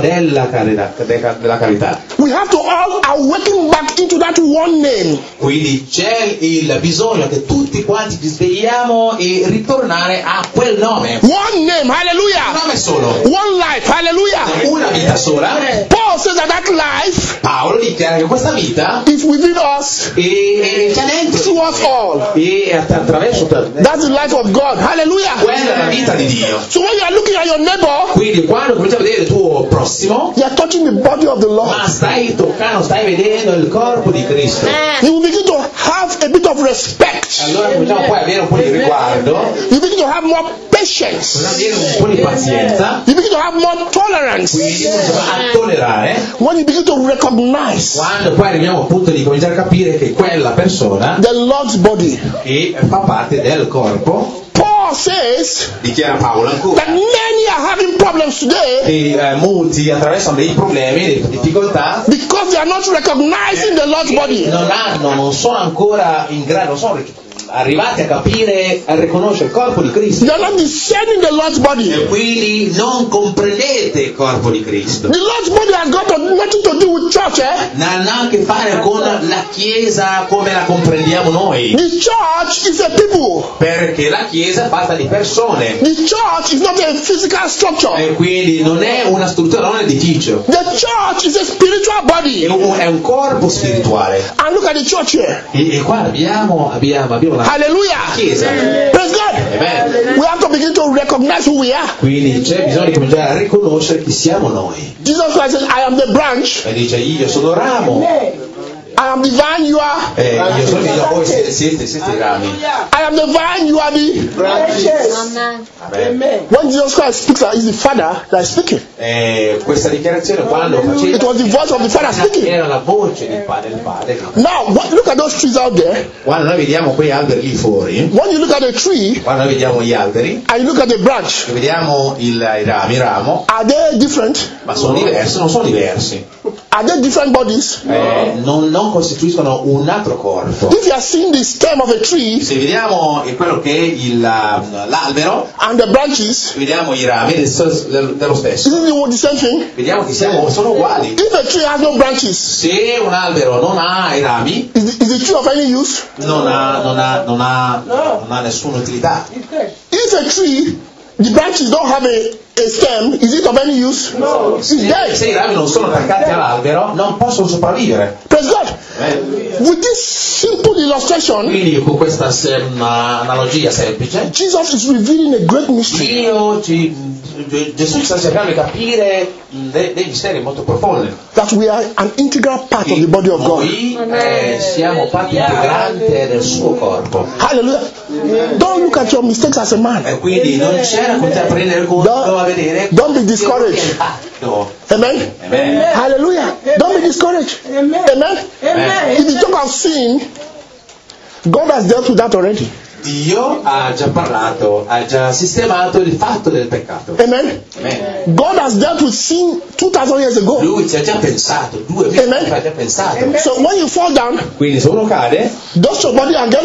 della carità. We have to all awaken back into that one name. Quindi c'è il bisogno che tutti quanti ci svegliamo e ritornare a quel nome. One name. Un Hallelujah. nome solo. One life. Hallelujah. Una vita sola. Paul says that that life Paolo dichiara che questa vita is within us, è già dentro through us all. e attraverso te. That's the life of God. Hallelujah. Quella è la vita di Dio. So when you are looking at your neighbor, Quindi quando cominci a vedere il tuo prossimo, you are touching the body of the Lord. ma stai toccando, stai vedendo il corpo di Cristo. You will begin to have a bit of respect. Allora cominciamo poi a avere un po' di riguardo, You begin to have more cominciamo patience. a avere un po' di pazienza, You begin to have more tolerance. quindi cominciamo a tollerare. When you begin to recognize Quando poi arriviamo al punto di cominciare a capire che quella persona the Lord's body. che fa parte del corpo, Paul says dichiara Paolo ancora, that many are having problems today che molti attraversano dei problemi, delle difficoltà, because they are not recognizing the Lord's body. non sono ancora in grado, non sono arrivati a capire, a riconoscere il corpo di Cristo. They are not discerning the Lord's E body. quindi non comprendete il corpo di Cristo. The Lord's body has got nothing to do with church, eh? Non ha a che fare con la Chiesa come la comprendiamo noi. The church is a people. Perché la Chiesa è fatta di persone. The church is not a physical structure. E quindi non è una struttura, non è un edificio. The church is a spiritual body. È un corpo spirituale. And look at the church here. E qua abbiamo la Hallelujah. Chiesa. Praise God. Amen. We have to begin to recognize who we are. Quindi c'è bisogno di cominciare a riconoscere chi siamo noi. Jesus Christ says, I am the branch. E dice: io sono ramo. I am the vine, you are. Io sono il voi siete i rami. I am the vine, you are the branches. Amen. When Jesus Christ speaks, it's the Father that is speaking. Questa dichiarazione quando It faceva was the voice of the Father speaking. era la voce del Padre. Now, look at those trees out there. Quando noi vediamo quei alberi lì fuori, When you look at a tree quando noi vediamo gli alberi, and you look at the branch, e vediamo il ramo, are they different? ma sono diversi, non sono diversi. Are they different bodies? Non costituiscono un altro corpo. If you are seeing the stem of a tree Se vediamo quello che è l'albero, and the branches, vediamo i rami dello stesso. isn't it the same thing? Vediamo che sono uguali. If a tree has no branches, Se un albero non ha i rami, is the tree of any use? non ha nessuna utilità. If a tree, the branches don't have a stem, is it of any use? No. It's dead. Se i rami non sono attaccati all'albero, non possono sopravvivere. Praise God. With this simple illustration, Quindi con questa analogia semplice, Jesus is revealing a great mystery. Gesù ci sta cercando di capire dei misteri molto profondi. That we are an integral part of the body of God. Noi siamo parte integrante del suo corpo. Hallelujah. Don't look at your mistakes as a man. E quindi non c'è da cominciare a prendere conto, a vedere. Don't be discouraged. No. Amen. Amen. Hallelujah. Don't be discouraged. Amen. Amen. If you talk of sin, God has dealt with that already. Dio ha già parlato, ha già sistemato il fatto del peccato. Amen. Amen. God has dealt with sin 2000 years ago. Lui ci ha già pensato, 2000 anni fa ha già pensato. So when you fall down, Quindi se uno cade, dust your body and get up.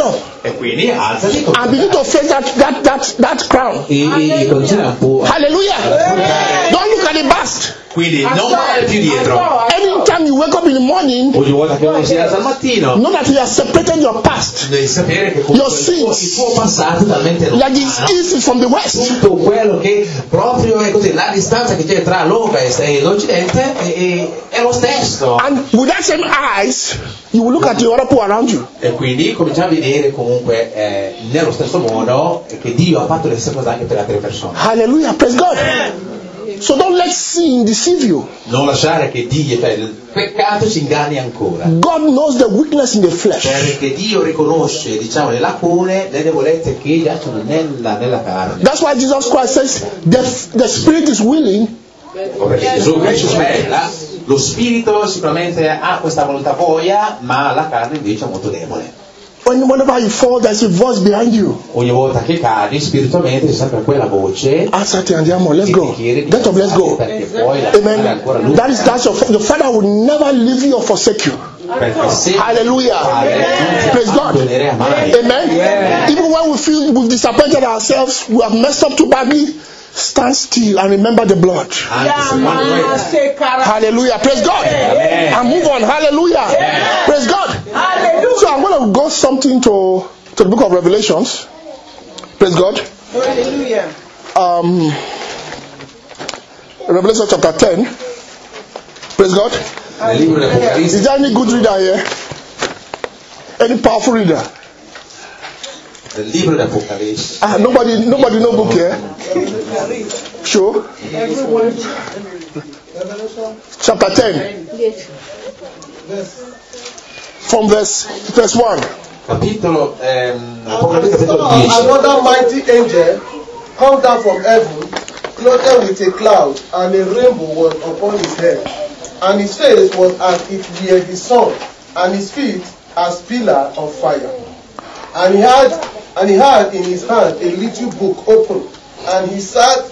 E quindi alzati and begin to face that crown. e continua un po'. Hallelujah. Don't look at the past. Quindi non guardare più dietro. Anytime you wake up in the morning, Ogni volta che uno si alza al mattino, know that you have separated your past. devi sapere che Your il sins. tuo passato è talmente Like the lontano. east is from the west. Tutto quello che proprio è così, la distanza che c'è tra l'Ovest e l'Occidente è lo stesso. And with that same eyes, you will look at the other people around you. E quindi cominciamo a vedere comunque nello stesso modo che Dio ha fatto le stesse cose anche per altre persone. Hallelujah. Praise God. So don't let sin deceive you. Non lasciare che Dio, cioè il peccato ci inganni ancora. God knows the weakness in the flesh. Perché Dio riconosce, diciamo, le lacune, le debolezze che già sono nella carne. That's why Jesus Christ says the spirit is willing, Perché Gesù Cristo lo spirito sicuramente ha questa volontà voglia, ma la carne invece è molto debole. whenever you fall, there's a voice behind you. Ogni volta che cadi spiritualmente c'è sempre quella voce Outside and let's che go. ti chiede di Get up, let's go. perché poi la carne è ancora Amen. lunga. That's your Father will never leave you or forsake you. Perché se Hallelujah. Praise God. abbandonerà mai. Amen. Even when we feel we've disappointed ourselves, we have messed up too badly, stand still and remember the blood. Anche se quando noi Hallelujah. Praise God. And move on. Hallelujah. Praise God. So I'm going to go something to the book of Revelations. Praise God. Hallelujah. Revelation chapter 10. Praise God. nel libro Is dell'Apocalisse there any good reader here? Any powerful reader? nel libro dell'Apocalisse Nobody no book here. Sure. Chapter 10. Yes. From verse 1. capitolo And Apocalisse I capitolo saw 10. another mighty angel come down from heaven, clothed with a cloud, and a rainbow was upon his head. And his face was as it were the sun, and his feet as pillar of fire. And he had in his hand a little book open, and he set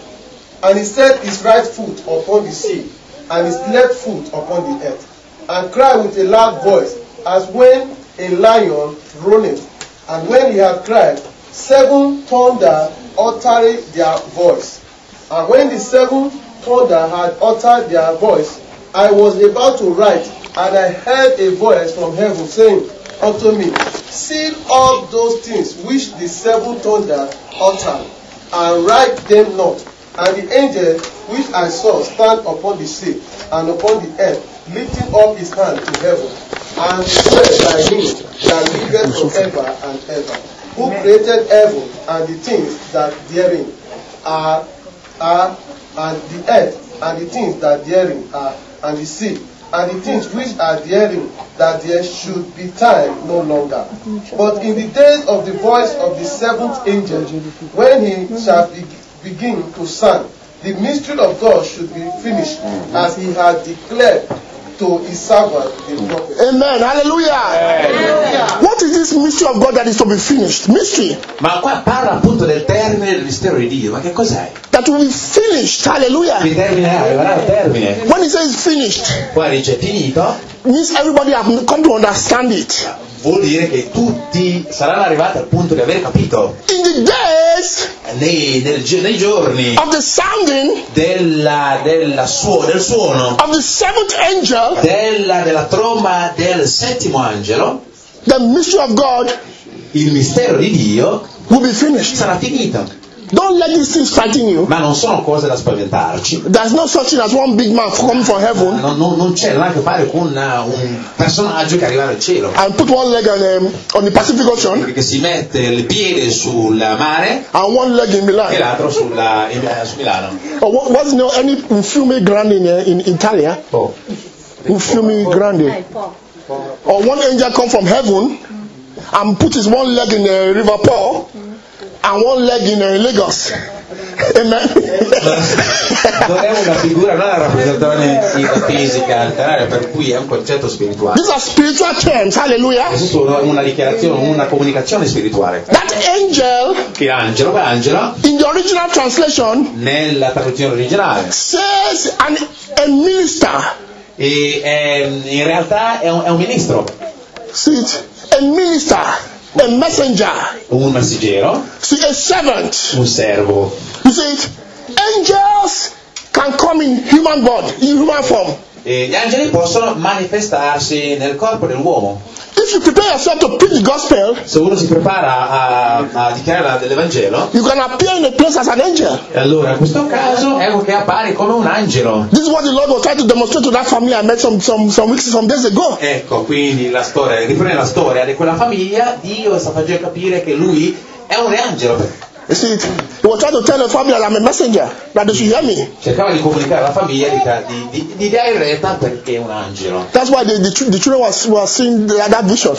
his right foot upon the sea, and his left foot upon the earth, and cried with a loud voice, as when a lion roareth. And when he had cried, 7 thunder uttered their voice. And when the 7 thunder had uttered their voice, I was about to write, and I heard a voice from heaven saying unto me, seal up those things which the 7 thunder uttered, and write them not. And the angel which I saw stand upon the sea and upon the earth, lifting up his hand to heaven, and swear by him that liveth forever and ever, who created heaven and the things that therein are, and the earth and the things that therein are, and the sea, and the things which are therein, that there should be time no longer. But in the days of the voice of the 7th angel, when he shall begin to sound, the mystery of God should be finished, as he had declared to his servant the prophet. Amen. Hallelujah. What is this mystery of God that is to be finished? Mystery. Ma qua parla appunto del termine del mistero di Dio. Ma che cos'è? That will be finished. Hallelujah. Il termine arriverà al termine. When he says finished, Qua dice finito, means everybody have come to understand it. vuol dire che tutti saranno arrivati al punto di aver capito. In the days Nei giorni of the sounding del suono of the 7th angel, della tromba del 7° angelo, the mystery of God il mistero di Dio will be finished. sarà finito. Don't let these things frighten you. Ma non sono cose da spaventarci. There's no such thing as one big man coming from heaven Non c'è nulla a che fare con un personaggio che arriva dal cielo, and put one leg on the Pacific Ocean che si mette il piede sul mare and one leg in e Milan. l'altro su Milano. Or wasn't there any Fiume Grande in Italia? Oh. Fiume Grande. Or one angel come from heaven and put his one leg in the River Po and one leg in Lagos. Amen. Non è una figura, non è una rappresentazione fisica letteraria, per cui è un concetto spirituale. These are spiritual terms. Hallelujah. È solo una dichiarazione, una comunicazione spirituale. That angel, Che angelo, in the original translation, nella traduzione originale, says a minister. e in realtà è un ministro. See it? A minister. a messenger, un messaggero, see, a servant. un servo. You see it? Angels can come in human body, in human form. E gli angeli possono manifestarsi nel corpo dell'uomo. If you prepare yourself to preach the gospel, Se uno si prepara a dichiarare l'Evangelo, you can appear in a place as an angel. e allora in questo caso ecco che appare come un angelo. This is what the Lord was trying to demonstrate to that family I met some days ago. Ecco, quindi la storia, riprende la storia di quella famiglia. Dio sta facendo capire che lui è un angelo. You see it? He was trying to tell the family that I'm a messenger, that they should hear me. Cercava di comunicare alla famiglia di dare retta perché è un angelo. That's why the children were seeing that vision.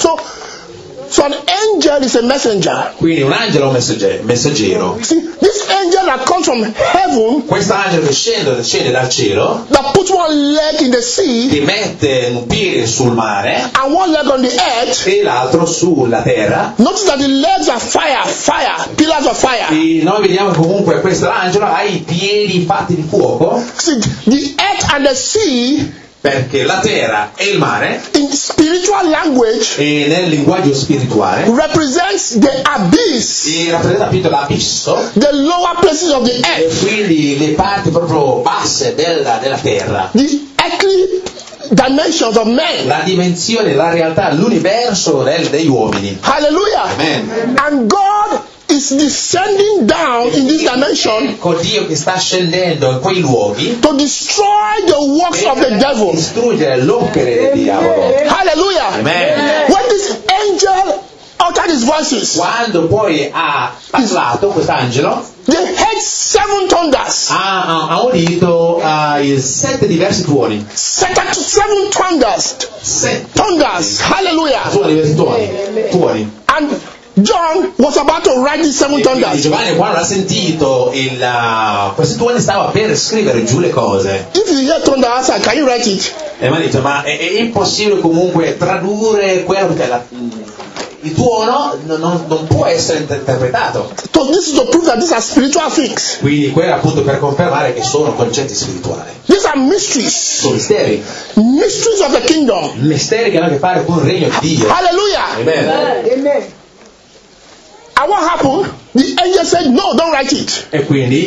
So an angel is a messenger. Quindi un angelo è un messaggero. See, this angel that comes from heaven, Quest'angelo che scende dal cielo, that puts one leg in the sea ti mette un piede sul mare and one leg on the earth. e l'altro sulla terra. Notice that the legs are fire, pillars of fire. E noi vediamo che comunque questo angelo ha i piedi fatti di fuoco, See, the earth and the sea, perché la terra e il mare, in spiritual language, e nel linguaggio spirituale, represents the abyss, si rappresenta appunto l'abisso, the lower places of the e earth, quindi le parti proprio basse della terra, the earthly dimensions of men. la dimensione, la realtà, l'universo degli uomini. Hallelujah. Amen. And God is descending down in this dimension Ecco Dio che sta scendendo in quei luoghi to destroy the works of the per devil. distruggere l'opere del diavolo. Hallelujah. Amen. When this angel uttered his voices, Quando poi ha parlato quest'angelo, they heard 7 thunders. ha udito i 7 diversi tuoni. 7 thunders. 7 Thunders. Hallelujah. diversi tuoni. And John was about to write these 7 E quindi thunders. Giovanni quando ha sentito questi tuoni stava per scrivere giù le cose. If you hear thunder outside, can you write it? E mi ha detto, ma è impossibile comunque tradurre quello perché il tuono non può essere interpretato. So this is to prove that these are spiritual things. Quindi quello è appunto per confermare che sono concetti spirituali. These are mysteries. Sono misteri. Mysteries of the kingdom. Misteri che hanno a che fare con il regno di Dio. Hallelujah. Amen. And what happened? The angel said, no, don't write it. E quindi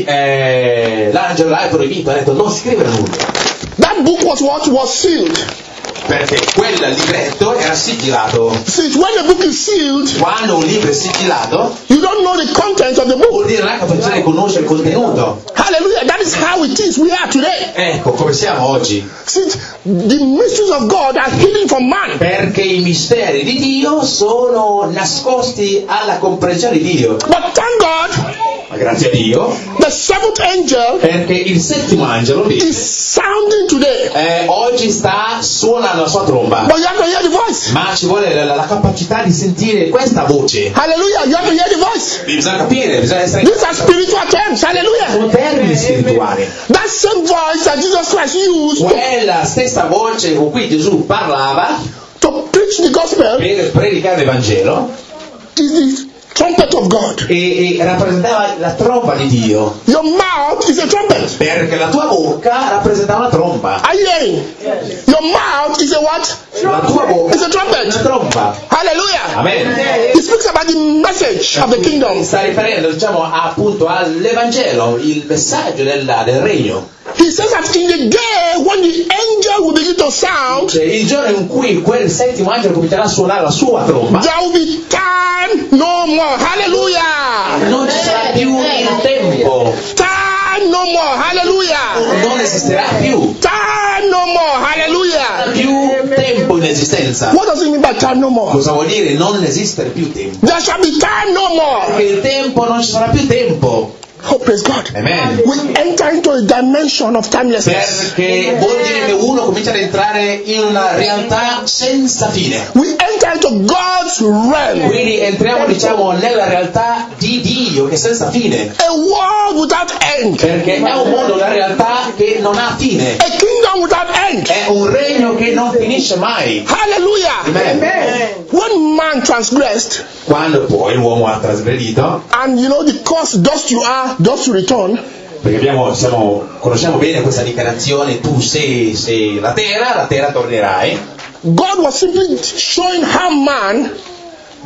l'angelo l'ha proibito, ha detto non scrivere nulla. That book was what was sealed. Perché quel libretto era sigillato. See, when the book is sealed, Quando un libro è sigillato, you don't know the content of the book. vuol dire non è capace di conoscere il contenuto. Hallelujah. That is how it is. We are today. Ecco come siamo oggi. See, the mysteries of God are hidden from man. Perché i misteri di Dio sono nascosti alla comprensione di Dio. But thank God, Ma grazie a Dio, the 7th angel perché il settimo angelo lì is sounding today. oggi sta suonando la sua tromba. But you have to hear the voice. Ma ci vuole la capacità di sentire questa voce. Hallelujah. You have to hear the voice. Bisogna capire, bisogna essere. These are spiritual terms. Hallelujah. Sono termini spirituali. That same voice that Jesus Christ used Quella stessa voce con cui Gesù parlava to preach the gospel per predicare l'Evangelo is the trumpet of God. e rappresentava la tromba di Dio. Your mouth is a trumpet. Perché la tua bocca rappresentava una tromba. Are you hearing? Your mouth is a what? La tua bocca It's a è una trumpet. tromba. Hallelujah. Amen. He speaks about the message of the kingdom. Sta riferendo, diciamo, appunto all'Evangelo, il messaggio del regno. He says that in the day when the angel will begin to sound, Cioè, il giorno in cui quel settimo angelo comincerà a suonare la sua tromba, there will be time no more. Hallelujah. non ci sarà più il tempo, Time no more. Hallelujah. non esisterà più Time no more. Hallelujah. tempo in esistenza. What does it mean by time no more? Cosa vuol dire non esistere più tempo? There shall be time no more. Perché il tempo non ci sarà più tempo. Oh, praise God. Amen. We enter into a dimension of timelessness. Perché vuol dire che uno comincia ad entrare in una realtà senza fine. We enter into God's realm. Quindi entriamo, diciamo, nella realtà di Dio che è senza fine. A world without end. Perché è un mondo, una realtà che non ha fine. A kingdom without end. È un regno che non finisce mai. Hallelujah. Amen. When man transgressed, Quando poi l'uomo ha trasgredito, and you know the course dust you are, dust you return. perché conosciamo bene questa dichiarazione, tu sei la terra tornerai. God was simply showing how man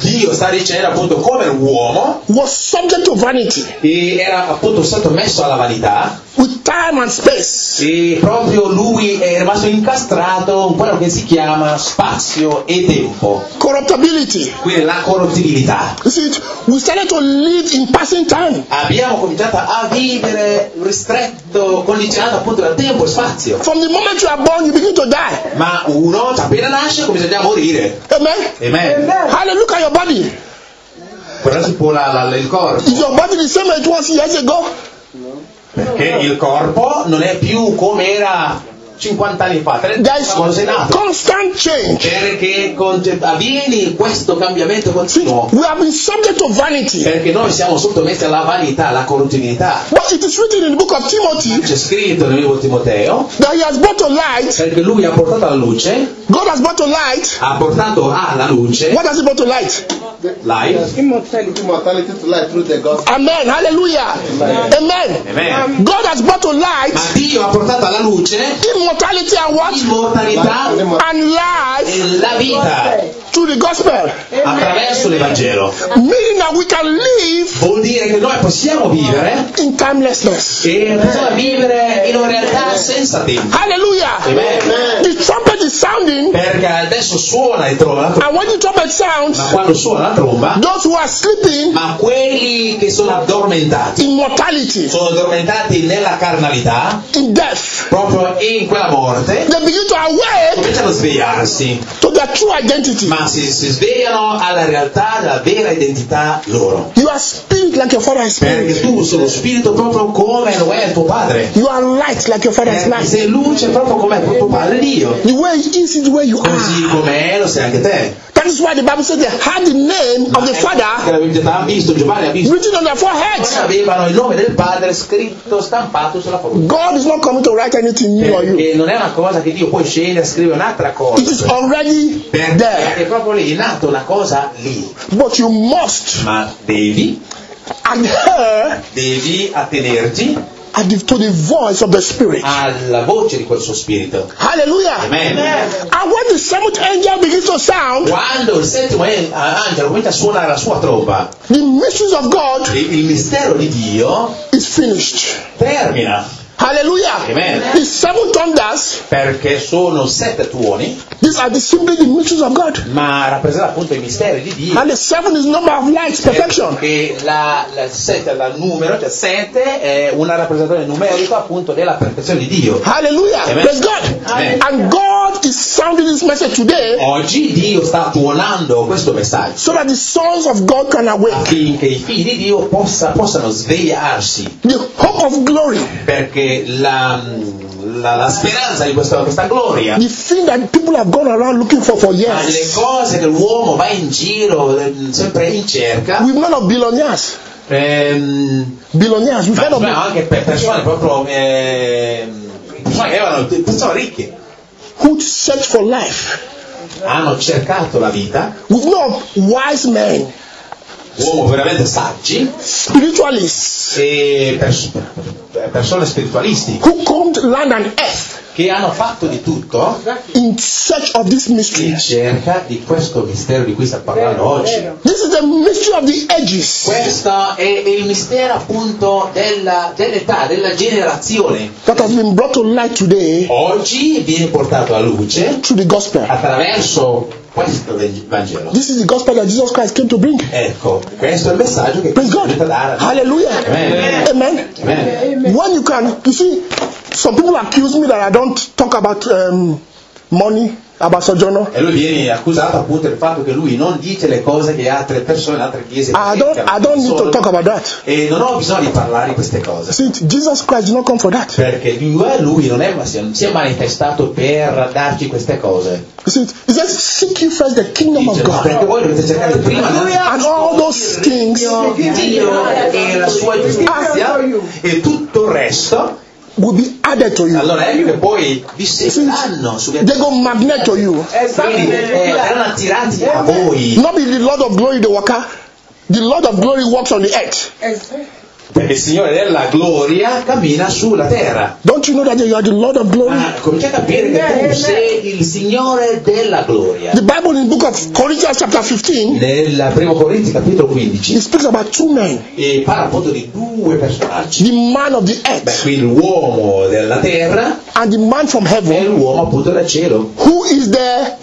Dio sta dicendo appunto come l'uomo was subject to vanity e era appunto sottomesso alla vanità with time and space. e proprio lui è rimasto incastrato in quello che si chiama spazio e tempo, Corruptibility. quindi la corruttibilità. You see, we started to live in passing time. Abbiamo cominciato a vivere ristretto, condizionato appunto dal tempo e spazio. From the moment you are born, you begin to die. Ma uno appena nasce comincia già a morire. Amen. Amen. Hallelujah. Look at your body. Guardate un po' il corpo. Is your body the same as it was years ago? Perché il corpo non è più come era 50 anni fa, 30 There anni is fa quando sei nato. constant change. Perché avviene questo cambiamento continuo. We have been subject to vanity. Perché noi siamo sottomessi alla vanità, alla corruttibilità. But it is written in the book of Timothy C'è scritto nel libro di Timoteo that he has brought to light. perché lui ha portato alla luce, God has brought to light. ha portato alla luce, What has he brought to light? life. Immortality to life through the gospel. Amen. Hallelujah. Amen. Amen. God has brought to light Ma Dio ha portato alla luce immortality and what? immortalità And life e la vita through the gospel. attraverso l'Evangelo. Meaning that we can live Vuol dire che noi possiamo vivere in timelessness. e possiamo vivere in una realtà senza tempo. Hallelujah. Amen. The trumpet is sounding, Perché adesso suona il tromba, and when the trumpet sounds, ma quando suona la tromba, those who are sleeping, ma quelli che sono addormentati, immortality, sono addormentati nella carnalità, in death, proprio in quella morte, they begin to awake cominciano a svegliarsi, to their true identity. ma si svegliano alla realtà della vera identità loro. You are spirit like your father is Perché spirit. tu sei lo spirito proprio come lo è il tuo padre. You are light like your father is Perché light. sei luce proprio come il tuo padre Dio. The way he is is the way you Così are. com'è lo sei anche te. That is why the Bible says they had the name of the Che Father l'aveva visto, Giovanni ha visto. written on their foreheads. Avevano il nome del padre scritto, stampato sulla fronte. God is not coming to write anything new on you. Perché non è una cosa che Dio poi scende a scrivere un'altra cosa. It is already Perché there. è proprio lì, è nata una cosa lì. But you must Ma devi attenerti to the voice of the Spirit. alla voce di quel suo spirito. Hallelujah. Amen. And when the seventh angel begins to sound, Quando il settimo angelo comincia a suonare la sua tromba, the mysteries of God il mistero di Dio is finished. termina. Hallelujah. Amen. The seven thunders, Perché sono 7 tuoni, these are simply the mysteries of God. ma rappresentano appunto i misteri di Dio. And the seven is number of light, perfection. Perché il numero, cioè 7, è una rappresentazione numerica appunto della perfezione di Dio. Hallelujah. Amen. Praise God. Amen. And God is sounding this message today Oggi Dio sta tuonando questo messaggio so that the sons of God can awake. affinché i figli di Dio possano svegliarsi, The hope of glory, perché la speranza di questa gloria, the thing that people have gone around looking for le years. cose che l'uomo va in giro sempre in cerca, We've known of billionaires. Billionaires, we've heard of them. anche per persone proprio persone che avevano persone ricche, Who search for life. hanno cercato la vita, We've known of wise men, uomini veramente saggi spiritualists, e persone spiritualisti who combed land and earth che hanno fatto di tutto in search of this mystery. in cerca di questo mistero di cui sta parlando oggi. This is the mystery of the ages Questo è il mistero appunto dell'età, della generazione. that has been brought to light today Oggi viene portato alla luce through the gospel. attraverso questo Vangelo. This is the gospel that Jesus Christ came to bring. Ecco, questo è il messaggio che Praise God. Cristo dare. Hallelujah. Amen. Amen. Amen. When you see, some people accuse me that I don't talk about money, about sojourner. E lui viene accusato appunto del fatto che lui non dice le cose che altre persone, altre chiese I don't need to talk about that. e non ho bisogno di parlare di queste cose. See, Jesus Christ did not come for that. Perché lui non si è manifestato per darci queste cose. You see, he says, seek ye first the kingdom of Perché God. voi dovete cercare prima And all those things Dio e la sua giustizia e tutto il resto, will be added to you. allora ecco che poi vi seguiranno They go magnet to you. quindi verranno attirati a voi. Not be the Lord of glory, the worker. The Lord of glory walks on the earth. Perché il Signore della gloria cammina sulla terra. Don't you know that you are the Lord of glory? Ma comincia a capire che tu sei il Signore della gloria. The Bible in the book of Corinthians chapter 15, Nel primo Corinzi capitolo 15 it speaks about two men. e parla appunto di due personaggi. The man of the earth Qui l'uomo della terra and the man from e heaven, l'uomo appunto del cielo. who is the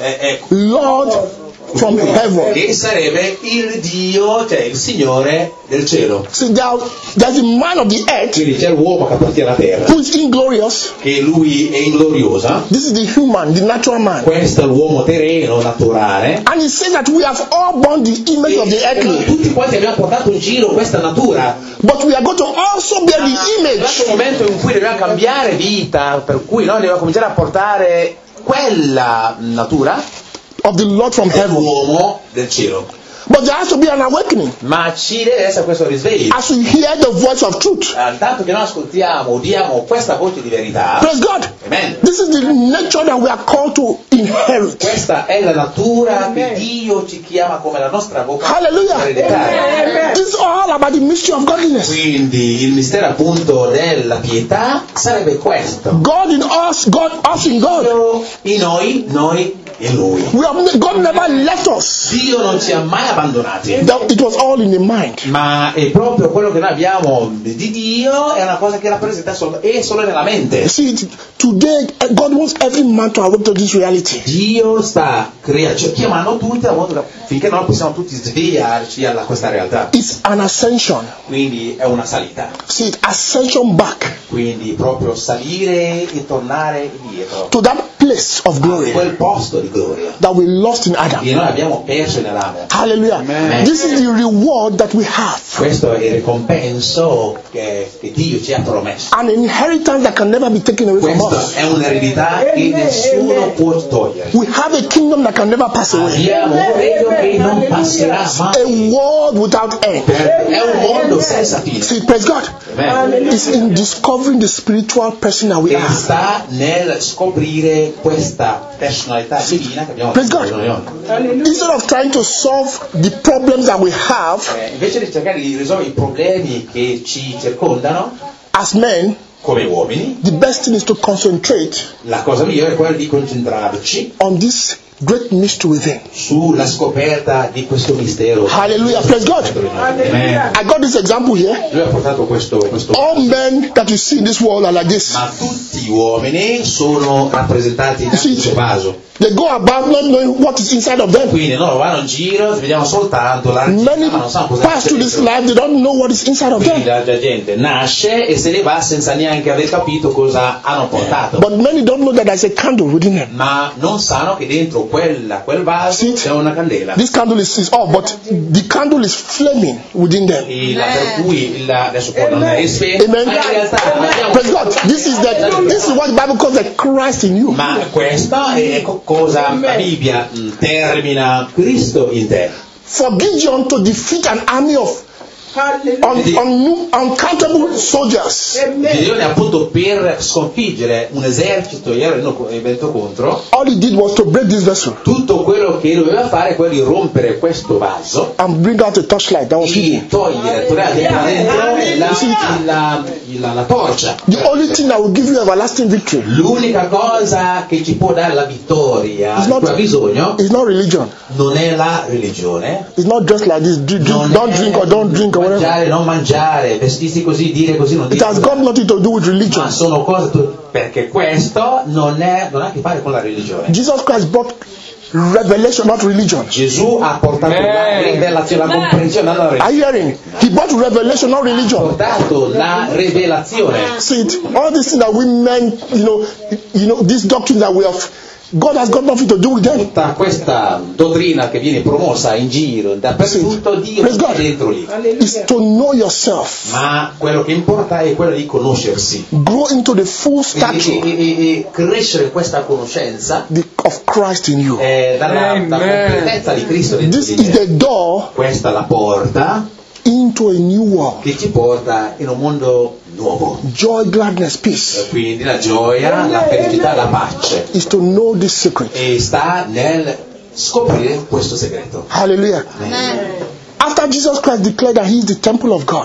Lord from heaven. Che sarebbe il Dio, cioè il Signore del cielo. See, there's the man of the earth Quindi c'è l'uomo che appartiene alla terra, who is inglorious. che lui è ingloriosa. This is the human, the natural man. Questo è l'uomo terreno, naturale. And he says that we have all borne the image of the E noi earthly, tutti quanti abbiamo portato in giro questa natura. but we are going to also bear the È image arrivato un momento in cui dobbiamo cambiare vita, per cui noi dobbiamo cominciare a portare quella natura of the Lord from heaven. dell'uomo del cielo. But there has to be an awakening Ma ci deve essere questo risveglio. as we hear the voice of truth. Tanto che noi ascoltiamo, udiamo questa voce di verità. Praise God. Amen. This is the nature that we are called to inherit. Questa è la natura che Dio ci chiama come la nostra vocazione Hallelujah. ereditaria. It's all about the mystery of godliness. Quindi il mistero appunto della pietà sarebbe questo. God in us, God us in God. Dio in noi, noi in Lui. God never left us. Dio non ci ha mai abbandonati. It was all in the mind. Ma è proprio quello che noi abbiamo di Dio è una cosa che rappresenta è solo nella mente. See, today God wants every man to awake to this reality. Dio sta chiamando tutti finché noi possiamo tutti svegliarci a questa realtà. It's an ascension. Quindi è una salita. See, ascension back Quindi proprio salire e tornare indietro to that place of a glory quel posto di gloria that we lost in Adam. che noi abbiamo perso nell'Adamo. Hallelujah. Amen. This is the reward that we have. Questo è il ricompenso che Dio ci ha promesso. An inheritance that can never be taken away from Questa us. è un'eredità che nessuno può togliere. We have a kingdom that can never pass away. Abbiamo un regno che non passerà A mai. world without end. È un mondo senza fine. See, praise God. Amen. It's in discovering the spiritual person that we E are. sta nel scoprire questa personalità divina che abbiamo Praise God. dentro noi. Instead of trying to solve the problems that we have Invece di cercare di risolvere i problemi che ci circondano as men, come uomini, the best thing is to concentrate la cosa migliore è quella di concentrarci on this great mystery within. sulla scoperta di questo mistero. Hallelujah. Praise God. Amen. I got this example here. Lui ha portato questo All men that you see in this world are like this. ma tutti gli uomini sono rappresentati in questo vaso. They go about not knowing what is inside of them. Quindi loro vanno in giro, vediamo soltanto la Many ma non sanno cosa pass through this life, they don't know what is inside of Quindi them. la gente nasce e se ne va senza neanche aver capito cosa hanno portato. But many don't know that there's a candle within them. Ma non sanno che dentro quel vaso c'è una candela. This candle is off, but the candle is flaming within them. Per cui adesso poi non è spento, Amen. ma in realtà abbiamo- Praise God. This is what the Bible calls the Christ in you. Ma questa è cosa la Bibbia termina Cristo in te. For Gideon to defeat an army of uncountable soldiers, Gideone appunto per sconfiggere un esercito e era venuto contro, all he did was to break this vessel tutto quello che doveva fare è quello di rompere questo vaso and bring out a torchlight that was e hidden. togliere dentro la torcia. The only thing that will give you everlasting victory L'unica cosa che ci può dare la vittoria is di cui ha bisogno is not religion. non è la religione, It's not just like this. non Don't drink or don't drink or whatever. mangiare, non mangiare, vestirsi così, dire così, non It dire has got nothing to do with religion. ma sono cose perché questo non ha a che fare con la religione. Jesus Christ brought revelation, not religion. Gesù ha portato la rivelazione, la comprensione, non la religione. Are you hearing? He brought revelation, not Ha religion. portato la rivelazione. See it? All these things that we men, this doctrine that we have, God has got nothing to do with them. Tutta questa dottrina che viene promossa in giro dappertutto, Dio Praise God. è dentro lì. It's to know yourself, Ma quello che importa è quello di conoscersi grow into the full stature e crescere in questa conoscenza of Christ in you. dalla completezza di Cristo dentro This di is te. the door Questa è la porta into a new world. che ci porta in un mondo nuovo. Joy, gladness, peace Quindi la gioia, la felicità, la pace. is to know this secret. E sta nel scoprire questo segreto. Hallelujah. After Jesus Christ declared that he is the temple of God,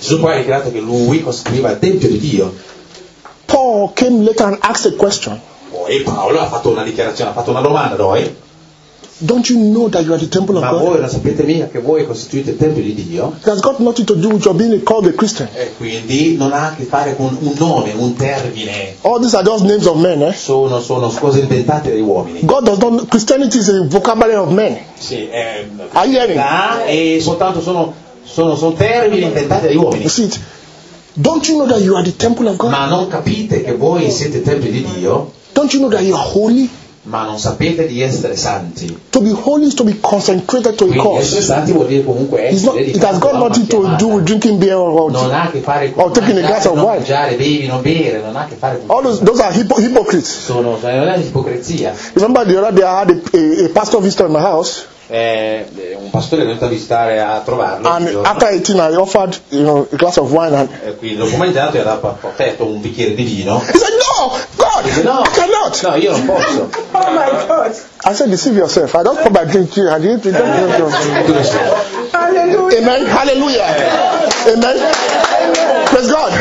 Gesù poi ha dichiarato che lui costruiva il Tempio di Dio. Paul came later and asked a question. Poi Paolo ha fatto una dichiarazione, ha fatto una domanda a noi. Don't you know that you are the temple of Ma God? voi non sapete mica che voi costituite il Tempio di Dio? It has got nothing to do with your being called a Christian. E quindi non ha a che fare con un nome, un termine. All these are just names of men, eh? Sono cose inventate dagli uomini. God does not. Christianity is a vocabulary of men. Sì, Are you hearing? e soltanto sono termini inventati dagli uomini. You see it? Don't you know that you are the temple of God? Ma non capite che voi siete il Tempio di Dio? Don't you know that you are holy? Ma non sapete di essere santi. To be holy is to be consecrated to a Quindi essere cause. santi vuol dire comunque It's not, essere it has got nothing to do with drinking beer non ha a che fare con or taking a glass of non wine. mangiare, bevi, non bere, non ha a che fare con All those are hypocrites. non è ipocrisia. Remember the other day I had a pastor visitor in my house, Un pastore è venuto a visitare a trovarlo and after eating I offered a glass of wine, and quindi dopo mangiato gli ha offerto un bicchiere di vino. he said, "No, God, Dice, no, I cannot." no, io non posso. Oh my God. I said, "Deceive yourself. I don't come by drink tea. I didn't drink." Hallelujah. Amen. Hallelujah. Amen. Praise God.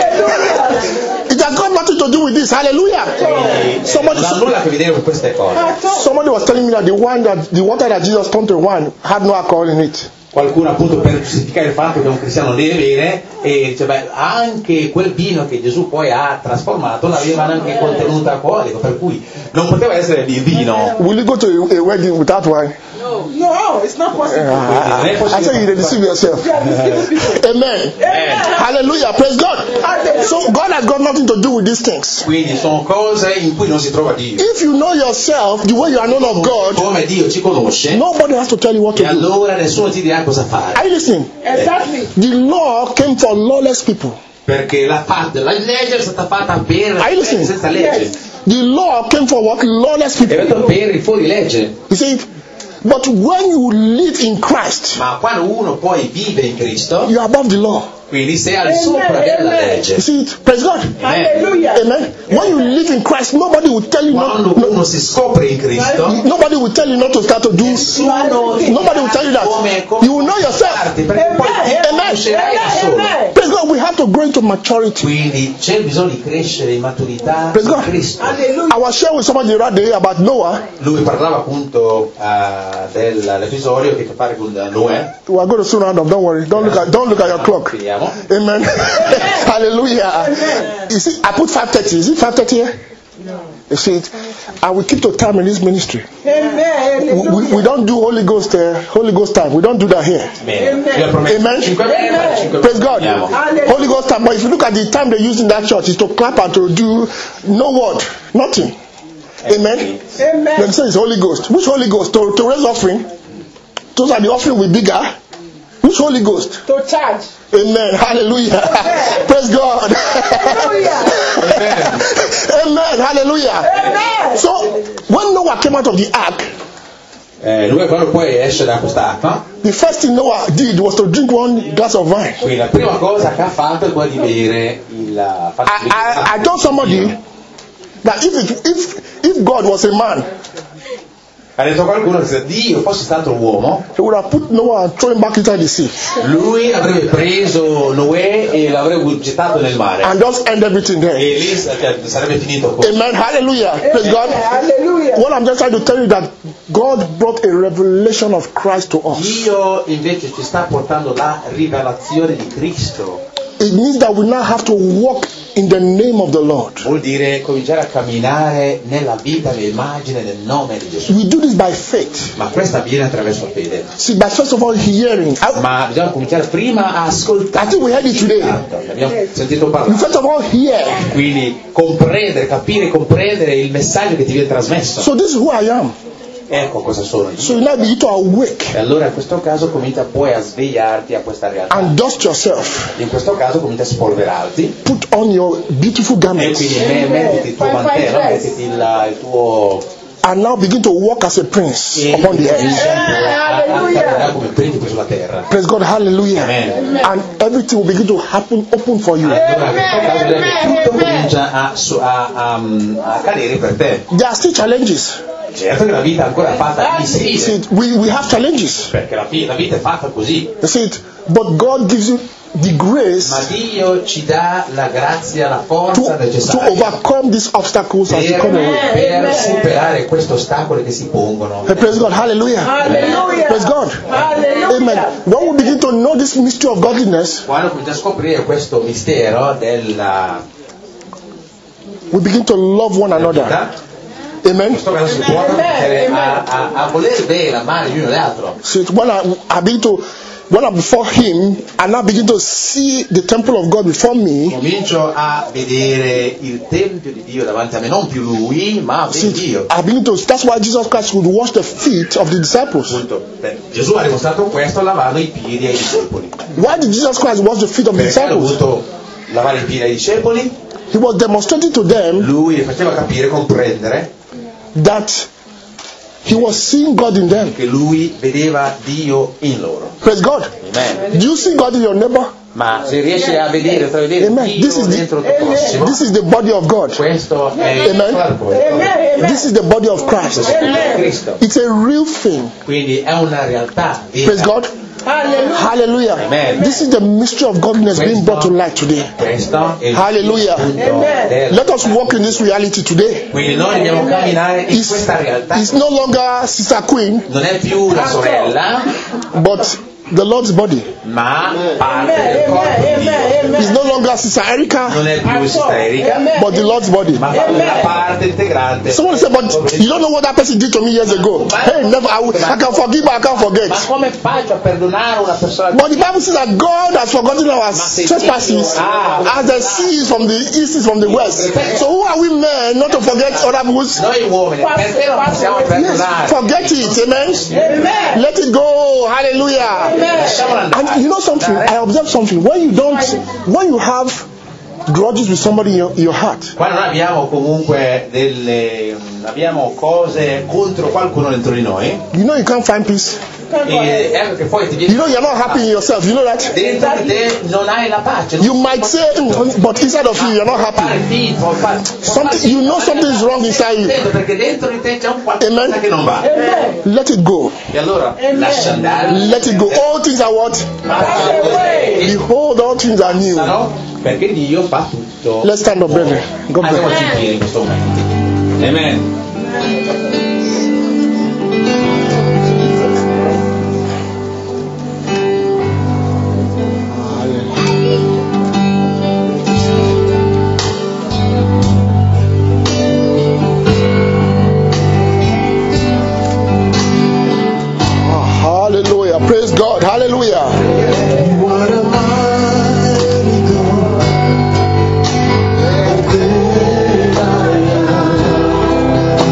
It has got nothing to do with this. Hallelujah. Non ha nulla a che vedere con queste cose. Somebody was telling me that the water that Jesus turned to wine had no alcohol in it. Qualcuno appunto per giustificare il fatto che un cristiano non deve bere e dice beh anche quel vino che Gesù poi ha trasformato l'aveva anche contenuto alcolico, per cui non poteva essere di vino. Will you go to a wedding without wine? No, it's not possible. I say you deceive yourself. Amen. Hallelujah. Praise God. So God has got nothing to do with these things. Quindi sono cose in cui non si trova Dio. If you know yourself the way you are known of God, Come Dio ci conosce, nobody has to tell you what to e do. allora nessuno ti dirà cosa fare. Are you listening? Exactly. The law came for lawless people. Perché la legge è stata fatta per Are you listening? senza legge. The law came for what? Lawless È people. venuto per il fuori legge. You see, but when you live in Christ, Ma quando uno poi vive in Cristo, you are above the law. quindi sei al sopra della legge. You see it? Praise God. Hallelujah. Amen. When you live in Christ, nobody will tell you Quando not. uno si scopre in Cristo, Nobody will tell you not to start to do. Nobody will tell you that. You will know yourself. perché poi ti conoscerai da solo. Praise God. We have to grow into maturity. Quindi c'è bisogno di crescere in maturità Praise in God. Cristo. I was sharing with somebody the other day about Noah. Lui parlava appunto dell'episodio che ha a fare con Noè. We are going to soon round up. Don't worry. Don't look at your clock. Finiamo. Amen. Hallelujah. You see, I put 5:30. Is it 5:30 here? You see it? And we keep to time in this ministry. We don't do Holy Ghost time. We don't do that here. Bene. Io prometto Amen. 5 minuti. Praise God. Finiamo. Holy Ghost time. But if you look at the time they use in that church, is to clap and to do no word, nothing. Amen. They say it's Holy Ghost. Which Holy Ghost? To raise offering. Those are the offering with bigger. Which Holy Ghost? To charge. Amen. Hallelujah. Praise God. Amen. Hallelujah. Amen. So when Noah came out of the ark, Lui quando poi esce da quest'acqua, the first thing Noah did was to drink one glass of wine. quindi la prima cosa che ha fatto è quella di bere I told somebody that if God was a man, ha detto qualcuno che se Dio fosse stato un uomo, he would have put Noah and thrown him back into the sea lui avrebbe preso Noè e l'avrebbe gettato nel mare and just end everything there. e lì sarebbe finito così. Amen. Hallelujah. Praise God. Hallelujah. What I'm just trying to tell you that God brought a revelation of Christ to us. Dio invece ci sta portando la rivelazione di Cristo. It means that we now have to walk in the name of the Lord. Vuol dire cominciare a camminare nella vita, nell'immagine, nel nome di Gesù. We do this by faith. Ma questo avviene attraverso la fede. See, by first of all hearing. Ma bisogna cominciare prima a ascoltare. I think we heard it today. Abbiamo sentito We parlare. first of all hear. Quindi comprendere, capire, comprendere il messaggio che ti viene trasmesso. So this is who I am. Ecco cosa sono io. So you now begin to awake E allora in questo caso comincia poi a svegliarti a questa realtà. and dust yourself. In questo caso comincia a spolverarti Put on your beautiful e garments quindi mettiti il tuo mantello, mettiti il tuo and now begin to walk as a prince upon the earth. come principe sulla terra. Praise God. Hallelujah. Amen. And everything will begin to happen open for you. Allora in questo caso vedrai che tutto comincia a cadere per te. There are still challenges. Certo che la vita è ancora fatta di sfide, See, we have challenges. perché la vita è fatta così. You see it? But God gives you the grace Ma Dio ci dà la grazia, la forza to necessaria overcome these obstacles as they come away. per superare questi ostacoli che si pongono. Hey, praise God. Hallelujah. Hallelujah. Praise God. Hallelujah. Amen. When we begin to know this mystery of godliness, Quando cominciamo a scoprire questo mistero della we begin to love one another. vita, Amen. questo caso si può cominciare a voler bene, amare l'uno l'altro. So when I'm before Him, and now begin to see the temple of God before me, Comincio a vedere il tempio di Dio davanti a me, non più lui, ma Dio. I begin to. That's why Jesus Christ would wash the feet of the disciples. Appunto, Gesù ha dimostrato questo lavando i piedi ai discepoli. Why did Jesus Christ wash the feet of the Perché ha disciples? dovuto lavare i piedi ai discepoli? He was demonstrating to them Lui li faceva capire, comprendere that he was seeing God in them. che lui vedeva Dio in loro. Praise God. Amen. Do you see God in your neighbor? Ma se riesci a vedere, Amen. Dio dentro il tuo prossimo, This is the body of God. questo è il Amen. corpo This is the body of Christ. di Cristo. It's a real thing. Quindi è una realtà Praise vera. God. Hallelujah. Amen. This is the mystery of godliness being brought to light today. Questo è il Hallelujah. punto del- Let us walk in this reality today. Quindi noi dobbiamo camminare in questa realtà. It's no longer Sister Queen, Non è più la sorella, but the Lord's body. ma parte del corpo di Dio. It's no longer Sister Erica, Non è più isterica, but the Lord's body. ma la parte integrante. Someone said, but you don't know what that person did to me years ago. Hey, never. I can forgive, but I can't Ma forget. come faccio a perdonare una persona? But the Bible says that God has forgotten our trespasses as the sea is from the east is from the west. So who are we men not to forget other people's? Noi uomini, perché non possiamo Yes, perdonare? forget it, amen. Let it go, hallelujah. Lasciamolo andare. And you know something? I observe something. When you have grudges with somebody in your heart, Quando noi abbiamo comunque abbiamo cose contro qualcuno dentro di noi, you know you can't find peace. e ecco che poi ti You viene know you're not happy in yourself. You know that. dentro di te, non hai la pace. You might say, but inside of you, you're not happy. Something, you know something is wrong inside you. Perché dentro di te c'è un qualcosa Amen. che non va. Let it go. E allora lascia andare. Let it go. All things are what? Behold, all things are new. No? Perché Dio fa tutto. Let's stand up, brethren. God bless. Andiamoci in piedi in questo momento. Amen. Hallelujah. Praise God. Hallelujah. What a mighty God, how great I am.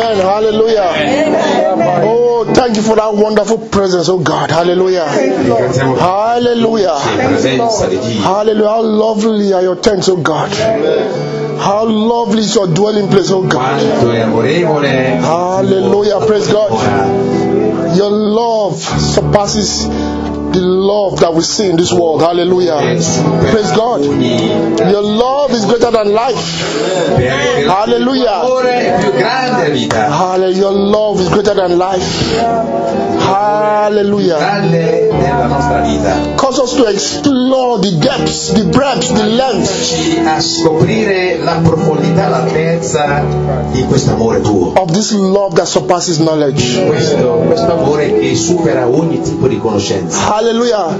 Amen. Hallelujah. Oh, thank you for that wonderful presence, oh God. Hallelujah. Ringraziamo Hallelujah. la presenza di Dio. Hallelujah. How lovely are your tents, oh God. How lovely is your dwelling place, oh God. Quanto è amorevole. Hallelujah. Praise God. Your love surpasses the love that we see in this world. Hallelujah. Praise God. Your love is greater than life. Hallelujah. L'amore è più grande della vita. Hallelujah. Your love is greater than life. Hallelujah. Grande della nostra vita. Cause us to explore the depths, the breadth, the length A scoprire la profondità, l'altezza di questo amore tuo. of this love that surpasses knowledge. Questo amore che supera ogni tipo di conoscenza. Hallelujah.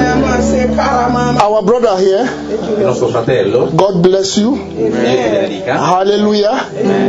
Our brother here, Il nostro fratello, God bless you. Dio ti benedica. Hallelujah.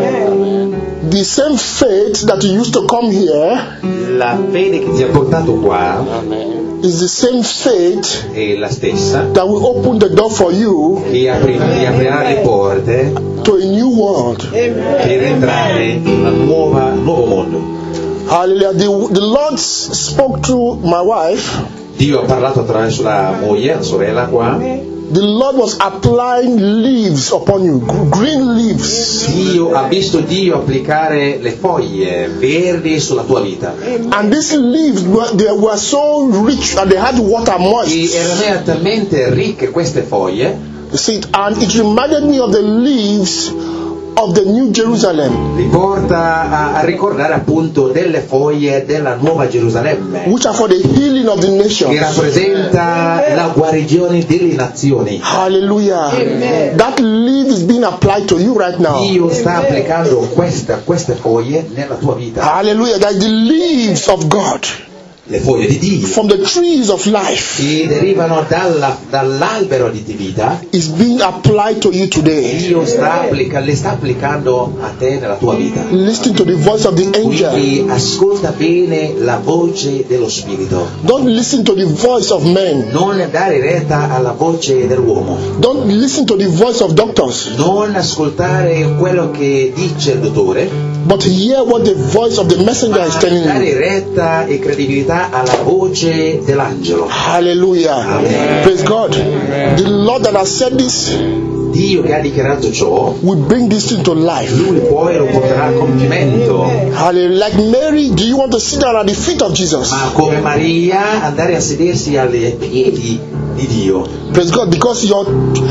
The same faith that you used to come here La fede che ti ha portato qua is the same faith è la stessa that will open the door for you che ti aprirà le porte to a new world. per entrare in un nuovo mondo. Hallelujah. The Lord spoke to my wife. Dio ha parlato attraverso la moglie, la sorella qua. The Lord was applying leaves upon you, green leaves. Ha visto Dio applicare le foglie verdi sulla tua vita. And these leaves they were so rich and they had water E moist. erano talmente ricche queste foglie. You see, and it reminded me of the leaves of the New Jerusalem, Li porta a ricordare appunto delle foglie della Nuova Gerusalemme, which are for the healing of the che nations. rappresenta la guarigione delle nazioni. Hallelujah. That leaf is being applied to you right now. Dio sta applicando queste foglie nella tua vita. Hallelujah. That the leaves of God Le foglie di Dio from the trees of life che derivano dall'albero di vita. is being applied to you today. Dio le sta applicando a te nella tua vita. Listen to the voice of the angel. Quindi ascolta bene la voce dello Spirito. Don't listen to the voice of men. Non dare retta alla voce dell'uomo. Don't listen to the voice of doctors. Non ascoltare quello che dice il dottore, But hear what the voice of the messenger is ma telling dare you. retta e credibilità alla voce dell'angelo. Hallelujah. Amen. Praise God. The Lord that has said this Dio che ha dichiarato ciò, will bring this thing to life. Lui poi lo porterà a compimento. Hallelujah. Like Mary, do you want to sit down at the feet of Jesus? Ma come Maria andare a sedersi alle piedi di Dio, Praise God. Because your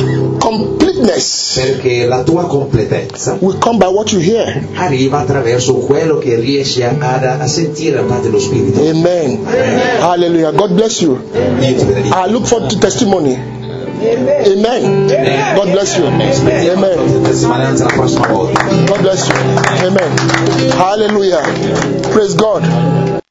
completeness perché la tua completezza will come by what you hear. arriva attraverso quello che riesci a sentire da parte dello Spirito. Amen. Hallelujah. God bless you. Dio ti benedica. I look forward to testimony. Amen. God bless you. Amen. Testimonianza la prossima volta. God bless you. Amen. Hallelujah. Praise God.